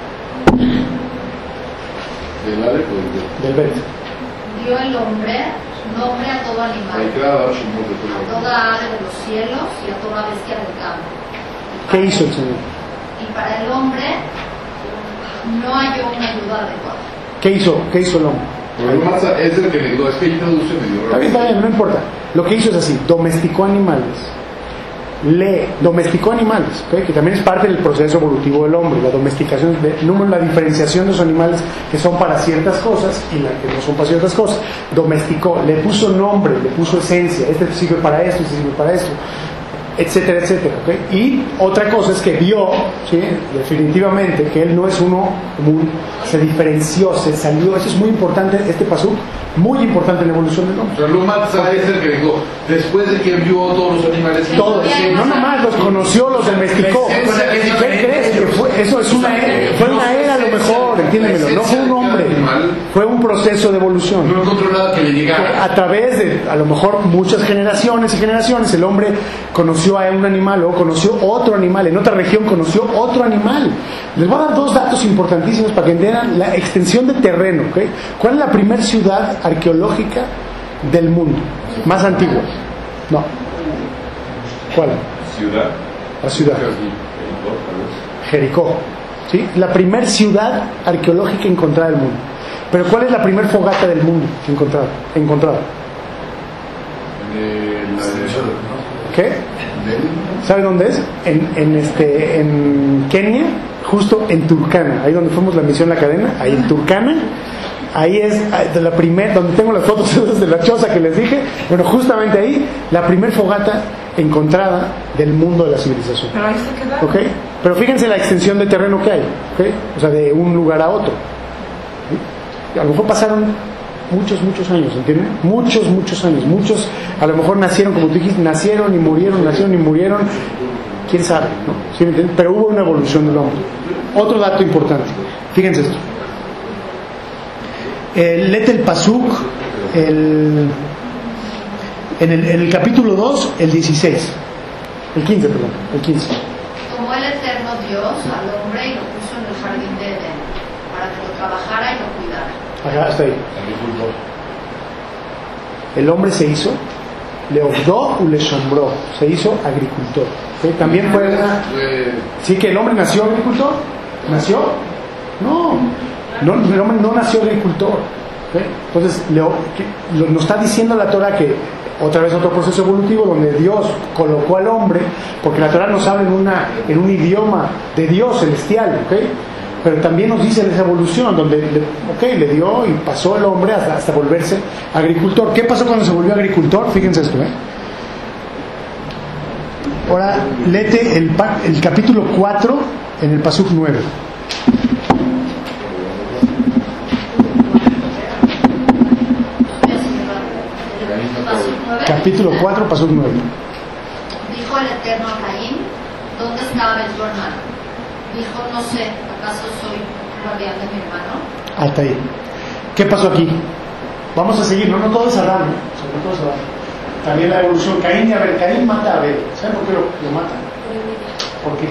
¿Del Aleph o del Del Bet. Dio el hombre nombre a todo animal, a toda ave de los cielos y a toda bestia del campo. ¿Qué hizo el Señor? Y para el hombre no halló una ayuda adecuada. ¿Qué hizo? ¿Qué hizo el hombre? El Matzah es el que le dio, es que ahí traduce medio. Está bien, está bien, no importa. Lo que hizo es así: domesticó animales. Le domesticó animales, ¿okay? Que también es parte del proceso evolutivo del hombre. La domesticación, de, número, la diferenciación de los animales que son para ciertas cosas y la que no son para ciertas cosas. Domesticó, le puso nombre, le puso esencia. Este sirve para esto, este sirve para esto, etcétera, etcétera, ¿okay? Y otra cosa es que vio, ¿sí? Definitivamente, que él no es uno común, se diferenció, se salió. Eso es muy importante, este pasuk, muy importante en la evolución del hombre. Pero lo Matzah es el que le dijo, después de que vio todos los animales, todos, sí, no nomás los conoció, los domesticó. ¿Qué crees? Que fue, eso es una era, fue una era a lo mejor, entiéndemelo, no fue un hombre, fue un proceso de evolución. No encontró nada que le llegara. A través de, a lo mejor, muchas generaciones y generaciones, el hombre conoció a un animal, luego conoció otro animal, en otra región conoció otro animal. Les voy a dar dos datos importantísimos para que entiendan la extensión de terreno, ¿okay? ¿Cuál es la primera ciudad arqueológica del mundo? Más antigua. No. ¿Cuál? Ciudad. La ciudad. Jericó. ¿Sí? La primera ciudad arqueológica encontrada del mundo. Pero ¿cuál es la primera fogata del mundo encontrada? encontrada? ¿Qué? ¿Sabe dónde es? En, en, este, en Kenia, justo en Turkana, ahí donde fuimos la misión La Cadena, ahí en Turkana, ahí es de la primer, donde tengo las fotos de la choza que les dije, bueno, justamente ahí, la primer fogata encontrada del mundo de la civilización. Pero ahí se quedaron. ¿Okay? Pero fíjense la extensión de terreno que hay, ¿okay? O sea, de un lugar a otro. ¿Sí? A lo mejor pasaron muchos, muchos años, ¿entienden? Muchos, muchos años. Muchos, a lo mejor nacieron, como tú dijiste, nacieron y murieron, nacieron y murieron. ¿Quién sabe? ¿No? ¿Sí me entienden? Pero hubo una evolución del hombre. Otro dato importante. Fíjense esto. Eh, léete el pasuk, el, en, el, en el capítulo dos, el dieciséis. El quince, perdón. El quince. Tomó el eterno Dios al hombre y lo puso en el jardín de Edén, para que lo trabajara y lo cuidara. Ajá, hasta ahí. El hombre se hizo, le obdó o le sombró, se hizo agricultor. ¿Sí? También fue una... ¿Sí que el hombre nació agricultor? ¿Nació? No, no el hombre no nació agricultor. ¿Sí? Entonces, le, que, lo, nos está diciendo la Torah que, otra vez otro proceso evolutivo donde Dios colocó al hombre, porque la Torah nos habla en, una, en un idioma de Dios celestial, ¿ok? Pero también nos dice esa evolución donde le, okay, le dio y pasó el hombre hasta, hasta volverse agricultor. ¿Qué pasó cuando se volvió agricultor? Fíjense esto, ¿eh? Ahora léete el, el capítulo cuatro en el pasuk nueve. Capítulo cuatro, pasuk nueve. Dijo el Eterno a Caín, ¿dónde estaba tu hermano? Dijo, no sé, ¿acaso soy guardián de mi hermano? Hasta ahí. ¿Qué pasó aquí? Vamos a seguir, no, no todo es Adán, ¿eh? O sea, no todo es Adán. También la evolución, Caín y Abel. Caín mata a Abel. ¿Saben por qué lo, lo matan? ¿Por qué?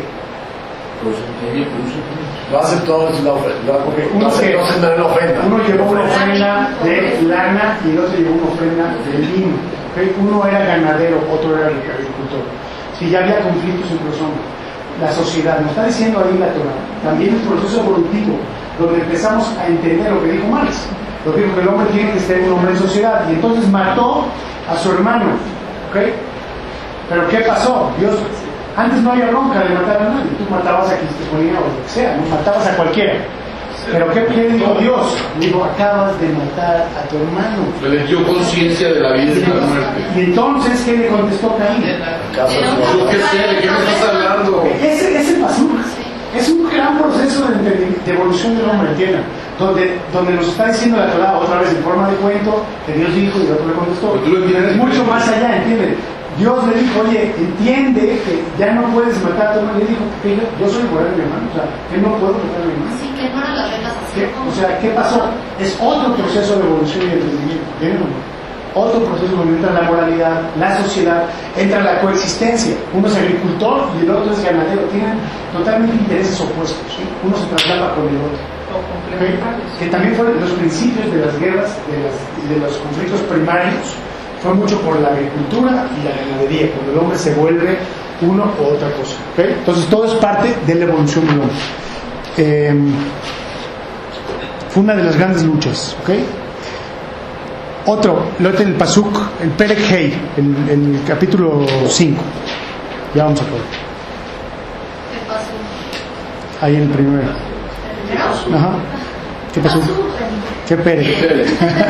Lo hace todo, la ofrenda. Porque uno, que, la ofrenda. uno llevó una ofrenda de lana y el otro llevó una ofrenda de lino. ¿Okay? Uno era ganadero, otro era agricultor. Si ya había conflictos entre los hombres. La sociedad, nos está diciendo ahí la Torah, también el proceso evolutivo, donde empezamos a entender lo que dijo Marx, lo que dijo que el hombre tiene que ser un hombre en sociedad, y entonces mató a su hermano, ¿ok? Pero ¿qué pasó? Dios, antes no había bronca de matar a nadie, tú matabas a quien te ponía o lo que sea, no matabas a cualquiera. Pero ¿qué le dijo Dios? Le dijo, acabas de matar a tu hermano. Le dio conciencia de la vida y de la muerte. Y entonces, ¿qué le contestó Caín? ¿Yo qué sé? ¿De qué me estás hablando? Ese, ese pasuk es un gran proceso proceso de, de, de evolución del hombre, ¿entienden? Donde, donde nos está diciendo la Torah otra vez en forma de cuento, que Dios dijo y el otro le contestó. Es mucho más allá, ¿entienden? Dios le dijo, oye, entiende que ya no puedes matar a tu hermano. Y él dijo, que yo, yo soy igual a mi hermano, o sea, que no puedo matar a mi hermano. Así que no eran las reglas así. ¿Qué? O sea, ¿qué pasó? Es otro proceso de evolución y de entendimiento, ¿entienden? Otro proceso donde entra la moralidad, la sociedad, entra la coexistencia. Uno es agricultor y el otro es ganadero. Tienen totalmente intereses opuestos, ¿sí? Uno se traslada con el otro. ¿Okay? Que también fueron los principios de las guerras, de, las, de los conflictos primarios, fue mucho por la agricultura y la ganadería, cuando el hombre se vuelve uno o otra cosa. ¿Okay? Entonces todo es parte de la evolución del hombre. Eh, fue una de las grandes luchas. ¿Okay? Otro, lo el Pasuk, el Perek Hei, el, el capítulo cinco. Ya vamos a poder. ¿Qué pasó? Ahí en el primero. ¿El primero? Ajá. ¿Qué pasó? ¿Qué Perek?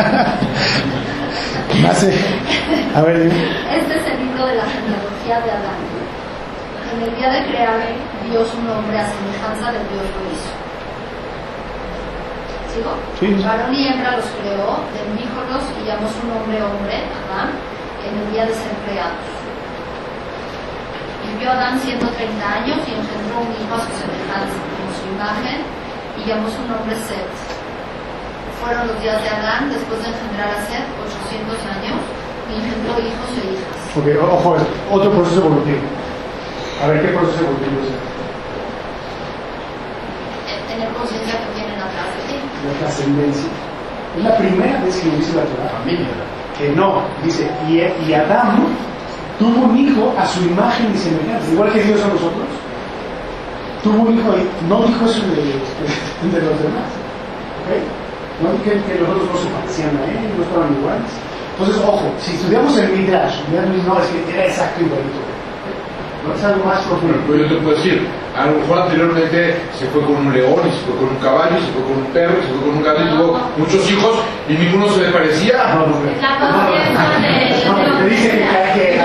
Hace, a ver, dime. Este es el libro de la genealogía de Adán. En el día de crearle, Dios un hombre a semejanza de Dios lo hizo. ¿Sigo? Sí. Varón y hembra los creó, bendíjolos y llamó su nombre hombre, Adán, en el día de ser creados. Vivió Adán ciento treinta años y engendró un hijo a su semejanza, como su imagen, y llamó su nombre Set. Fueron los días de Adán, después de engendrar a Set, ochocientos años, y engendró hijos e hijas. Ok, ojo, otro proceso evolutivo. A ver, ¿qué proceso evolutivo es? Tener conciencia que vienen atrás de ti. La trascendencia. Es la primera vez que lo dice la Torah. Familia. Que no, dice, y, y Adán tuvo un hijo a su imagen y semejanza, igual que Dios a nosotros. Tuvo un hijo y no dijo eso de, de, de los demás. ¿Okay? No que, que los otros no se parecían a él, no estaban iguales. Entonces, ojo, si estudiamos el Midrash, no, es que era exacto igualito. No es algo más profundo. Pero yo te puedo decir, a lo mejor anteriormente se fue con un león, y se fue con un caballo, y se fue con un perro, y se fue con un gato, y tuvo muchos hijos, y ninguno se le parecía. No, no, no. La conciencia de... No, te dice que cada que...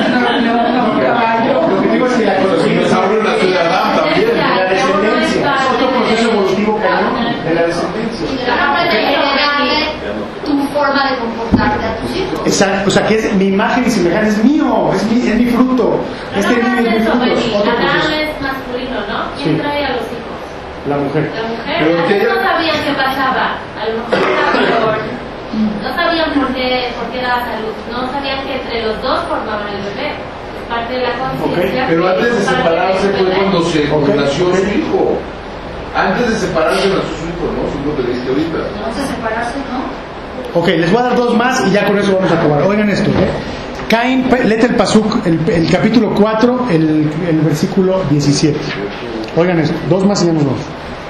Lo que digo es que la conciencia... Abre una ciudad también. De la descendencia. Es otro proceso evolutivo cañón de la descendencia. Y de la forma de heredarle tu forma de comportarte a tus hijos. Exacto, o sea que es mi imagen y semejanza, es mío, es mi, es mi fruto. Este niño es mi fruto, es otro Adán proceso. es masculino, ¿no? ¿Quién Sí. trae a los hijos? La mujer. La mujer. Pero Antes que ella- no sabían qué pasaba. A lo mejor era por... No sabían por qué, por qué daba salud. No sabían que entre los dos formaban el bebé. Es parte de la conciencia. Pero que antes de es parte separarse del fue bebé. cuando se Ok. nació su hijo. Antes de separarse nació su hijo, ¿no? Según lo que leíste ahorita. Entonces separarse, ¿no? Ok, les voy a dar dos más y ya con eso vamos a acabar. Oigan esto, ¿eh? Caín, léete el Pasuk, el, el capítulo cuatro, el, el versículo diecisiete. Oigan esto, dos más y ya nos vamos.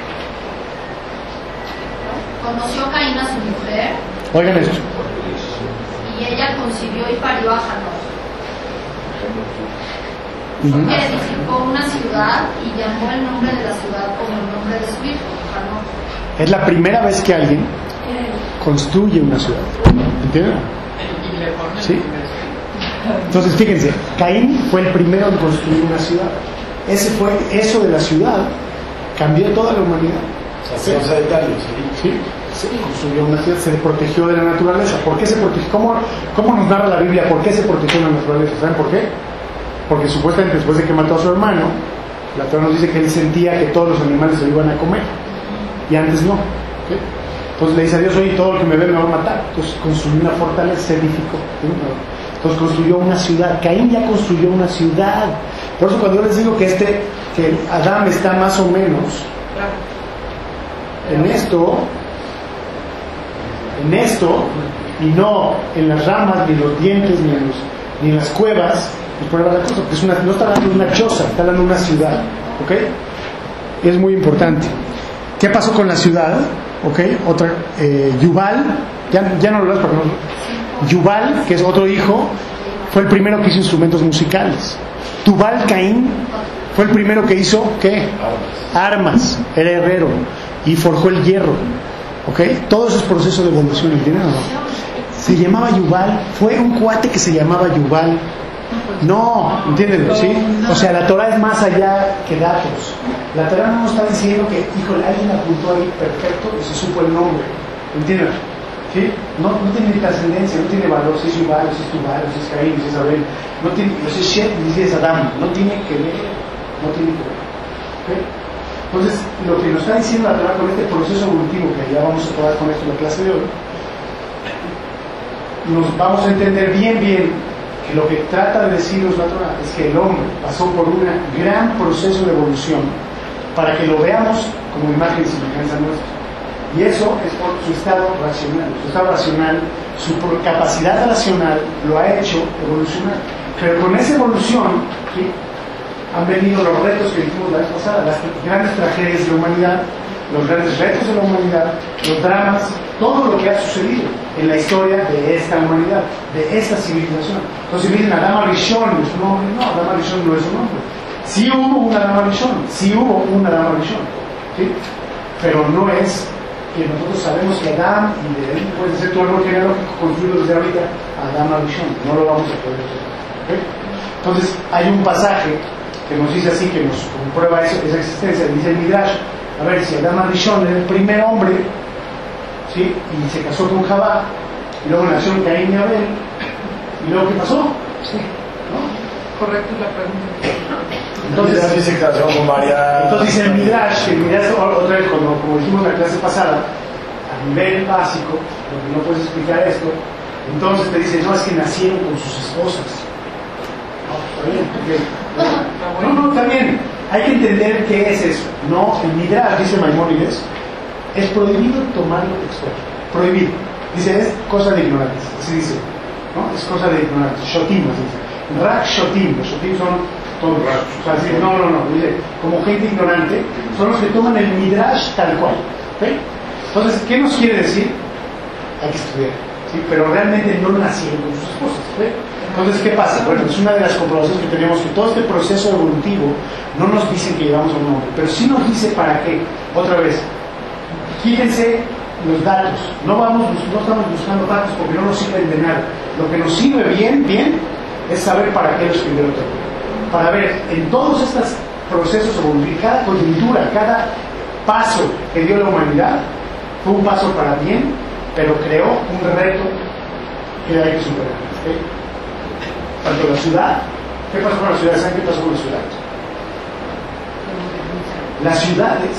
Conoció Caín a su mujer Oigan esto. y ella concibió y parió a Janot. Ujú. Que edificó una ciudad y llamó el nombre de la ciudad como el nombre de su hijo, Janot. Es la primera vez que alguien construye una ciudad. ¿Entienden? Sí. Entonces, fíjense, Caín fue el primero en construir una ciudad. Ese fue eso de la ciudad, cambió toda la humanidad. Sedentarios, ¿sí? Sí, se construyó una ciudad, se protegió de la naturaleza. ¿Por qué se protegió? ¿Cómo, cómo nos narra la Biblia? ¿Por qué se protegió la naturaleza? ¿Saben por qué? Porque supuestamente después de que mató a su hermano, la Torah nos dice que él sentía que todos los animales se lo iban a comer. Y antes no. ¿Okay? Entonces le dice a Dios, oye, todo el que me ve me va a matar. Entonces construyó una fortaleza, se edificó. ¿Sí? Entonces construyó una ciudad. Caín ya construyó una ciudad. Por eso cuando yo les digo que este, que Adán está más o menos en esto, en esto, y no en las ramas, ni en los dientes, ni en, los, ni en las cuevas, pues prueba la cosa, porque es una, no está hablando de una choza, está hablando de una ciudad. ¿Ok? Es muy importante. ¿Qué pasó con la ciudad? ¿Ok? Otra, eh, Yubal, ya, ya no lo hablas porque no. Yubal, que es otro hijo, fue el primero que hizo instrumentos musicales. Tubal Caín fue el primero que hizo, ¿qué? Armas, era herrero y forjó el hierro. ¿Ok? Todo eso es proceso de evolución, ¿entienden o no? Se llamaba Yubal, fue un cuate que se llamaba Yubal. No, ¿entienden? ¿Sí? O sea, la Torah es más allá que datos. La Torah no nos está diciendo que, híjole, alguien apuntó ahí perfecto y se supo el nombre. ¿Entiendes? ¿Sí? No, no tiene trascendencia, no tiene valor si es Yubal, si es Tubal, si es Caín, si es Abel. No tiene, si es Shet, si es Adán. No tiene que ver. No tiene que ver. ¿Okay? Entonces, lo que nos está diciendo la Torah con este proceso evolutivo que ya vamos a acabar con esto en la clase de hoy, nos vamos a entender bien, bien que lo que trata de decirnos la Torah es que el hombre pasó por un gran proceso de evolución para que lo veamos como imagen y semejanza nuestra. Y eso es por su estado racional. Su estado racional, su capacidad racional lo ha hecho evolucionar. Pero con esa evolución, ¿sí?, han venido los retos que dijimos la vez pasada, las grandes tragedias de la humanidad, los grandes retos de la humanidad, los dramas, todo lo que ha sucedido en la historia de esta humanidad, de esta civilización. Entonces dicen, Adama Rishon es un hombre. No, Adama Rishon no es un hombre. Sí hubo una Adama Rishon, sí hubo una Adama Rishon, ¿sí? Pero no es que nosotros sabemos que Adán, y de él puede ser tu árbol genealógico construido desde ahorita, Adama Rishon, no lo vamos a poder hacer. ¿Okay? Entonces hay un pasaje que nos dice así, que nos comprueba eso, esa existencia. Dice el Midrash, a ver, si Adán Rishon era el primer hombre, ¿sí?, y se casó con Jabá, y luego nació Caín y Abel, y luego ¿qué pasó? Sí, ¿no? Correcto es la pregunta. Entonces dice que casó con María. Entonces dice el Midrash, que el Midrash, otra vez, como, como dijimos en la clase pasada, a nivel básico, porque no puedes explicar esto, entonces te dice, no, es que nacieron con sus esposas. No, está bien, porque, no, no, está bien. Hay que entender qué es eso. No, el Midrash, dice Maimónides, es prohibido tomarlo textual. Prohibido. Dice, es cosa de ignorantes. Así dice, ¿no? Es cosa de ignorantes. Shotim, así dice. Rak Shotim. Los Shotim son todos. O sea, dice, no, no, no. Dice, como gente ignorante, son los que toman el Midrash tal cual. ¿Okay? Entonces, ¿qué nos quiere decir? Hay que estudiar. ¿Sí? Pero realmente no nacieron con sus esposas. ¿Okay? Entonces, ¿qué pasa? Bueno, es una de las comprobaciones que tenemos, que todo este proceso evolutivo no nos dice que llegamos a un hombre, pero sí nos dice para qué. Otra vez, quítense los datos. No vamos, no estamos buscando datos porque no nos sirven de nada. Lo que nos sirve bien, bien, es saber para qué lo escribió el autor. Para ver en todos estos procesos evolutivos, cada coyuntura, cada paso que dio la humanidad, fue un paso para bien, pero creó un reto que hay que superar. ¿Okay? Tanto la ciudad, ¿qué pasó con la ciudad? ¿Saben qué pasó con la ciudad? Las ciudades,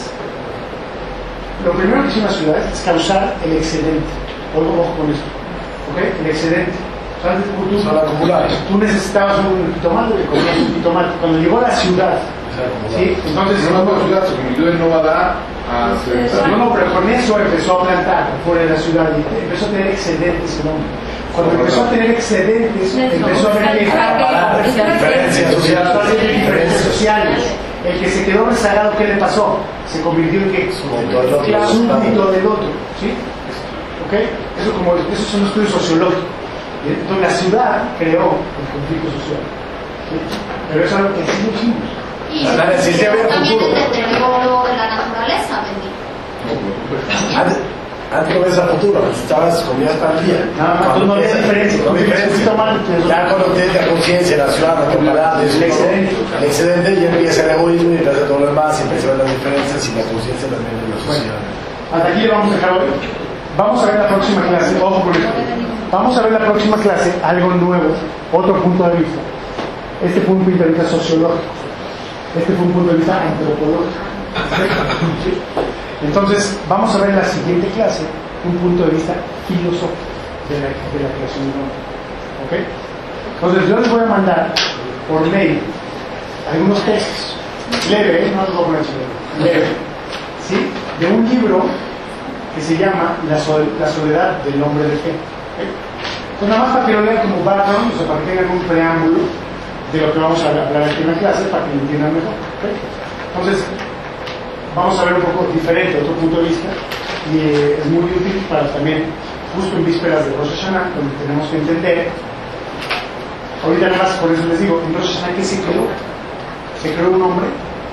lo primero que hicieron las ciudades es causar el excedente. Ojo, ojo con esto, ¿ok? El excedente. O sea, tú, tú necesitabas un jitomate, le comías un jitomate. Cuando llegó la ciudad, ¿sí? Entonces, no, no, la ciudad se convirtió en Novadá a... No, no, pero con eso empezó a plantar fuera de la ciudad y empezó a tener excedentes el hombre. Cuando empezó a tener excedentes, empezó a haber diferencias sociales. Diferencias sociales. El que se quedó rezagado, ¿qué le pasó? Se convirtió en qué? Súbdito del otro. ¿Sí? ¿Ok? Eso, como, esos son estudios sociológicos. Entonces la ciudad creó el conflicto social. ¿Sí? Pero eso es algo que así lo hicimos. Y también el deterioro de la naturaleza, bendito. Antes, antes no ves a futuro, estabas comías para el día. No, no, tú no ves diferencia. No diferencia. Ya cuando tienes la conciencia de la ciudad, la temporada, el excedente, el excedente ya empieza el egoísmo y empieza todo lo demás, y empieza a ver las diferencias y la conciencia también de la sociedad. Hasta aquí le vamos a dejar hoy. Vamos a ver la próxima clase. Ojo con esto. Vamos a ver la próxima clase algo nuevo, otro punto de vista. Este punto de vista sociológico. Este fue un punto de vista antropológico. ¿Sí? Entonces, vamos a ver en la siguiente clase un punto de vista filosófico de la, de la creación del hombre. ¿Ok? Entonces, yo les voy a mandar por mail algunos textos. Leve, ¿eh? No los voy a poner leve. Leve. ¿Sí? De un libro que se llama La, so la soledad del hombre de fe. ¿Okay? Pues nada más para que lo lean como background, o sea, para que tengan un preámbulo de lo que vamos a hablar aquí en la clase, para que lo entiendan mejor. ¿Okay? Entonces, vamos a ver un poco diferente, otro punto de vista, y eh, es muy útil para también, justo en vísperas de Rosh Hashanah, donde tenemos que entender, ahorita nada más por eso les digo, en Rosh Hashanah, ¿qué se creó? ¿Se creó un hombre?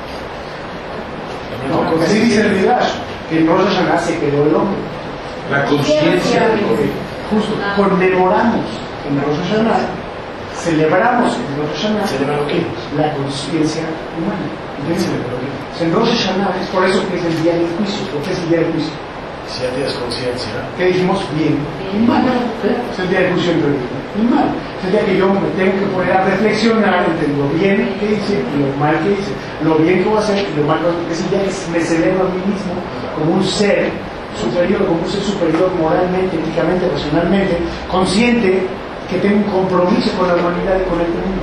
No, porque así dice el Midrash, que en Rosh Hashanah se creó el hombre. La conciencia del hombre. Justo, conmemoramos en Rosh Hashanah celebramos en Rosh Hashanah ¿Celebra lo qué? la conciencia humana. ¿Entiendes? ¿Celebra lo qué? En Rosh Hashanah es por eso que es el día del juicio. ¿Por qué es el día del juicio? Si ya tienes conciencia. ¿Qué dijimos? Bien y mal. Es el día del juicio entre bien y mal. Es el día que yo me tengo que poner a reflexionar entre lo bien que hice y lo mal que hice. Lo bien que voy a hacer y lo mal que voy a hacer. Es el día que me celebro a mí mismo como un ser superior, como un ser superior moralmente, éticamente, racionalmente, consciente que tengo un compromiso con la humanidad y con el mundo.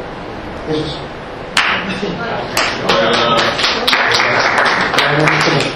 Eso es.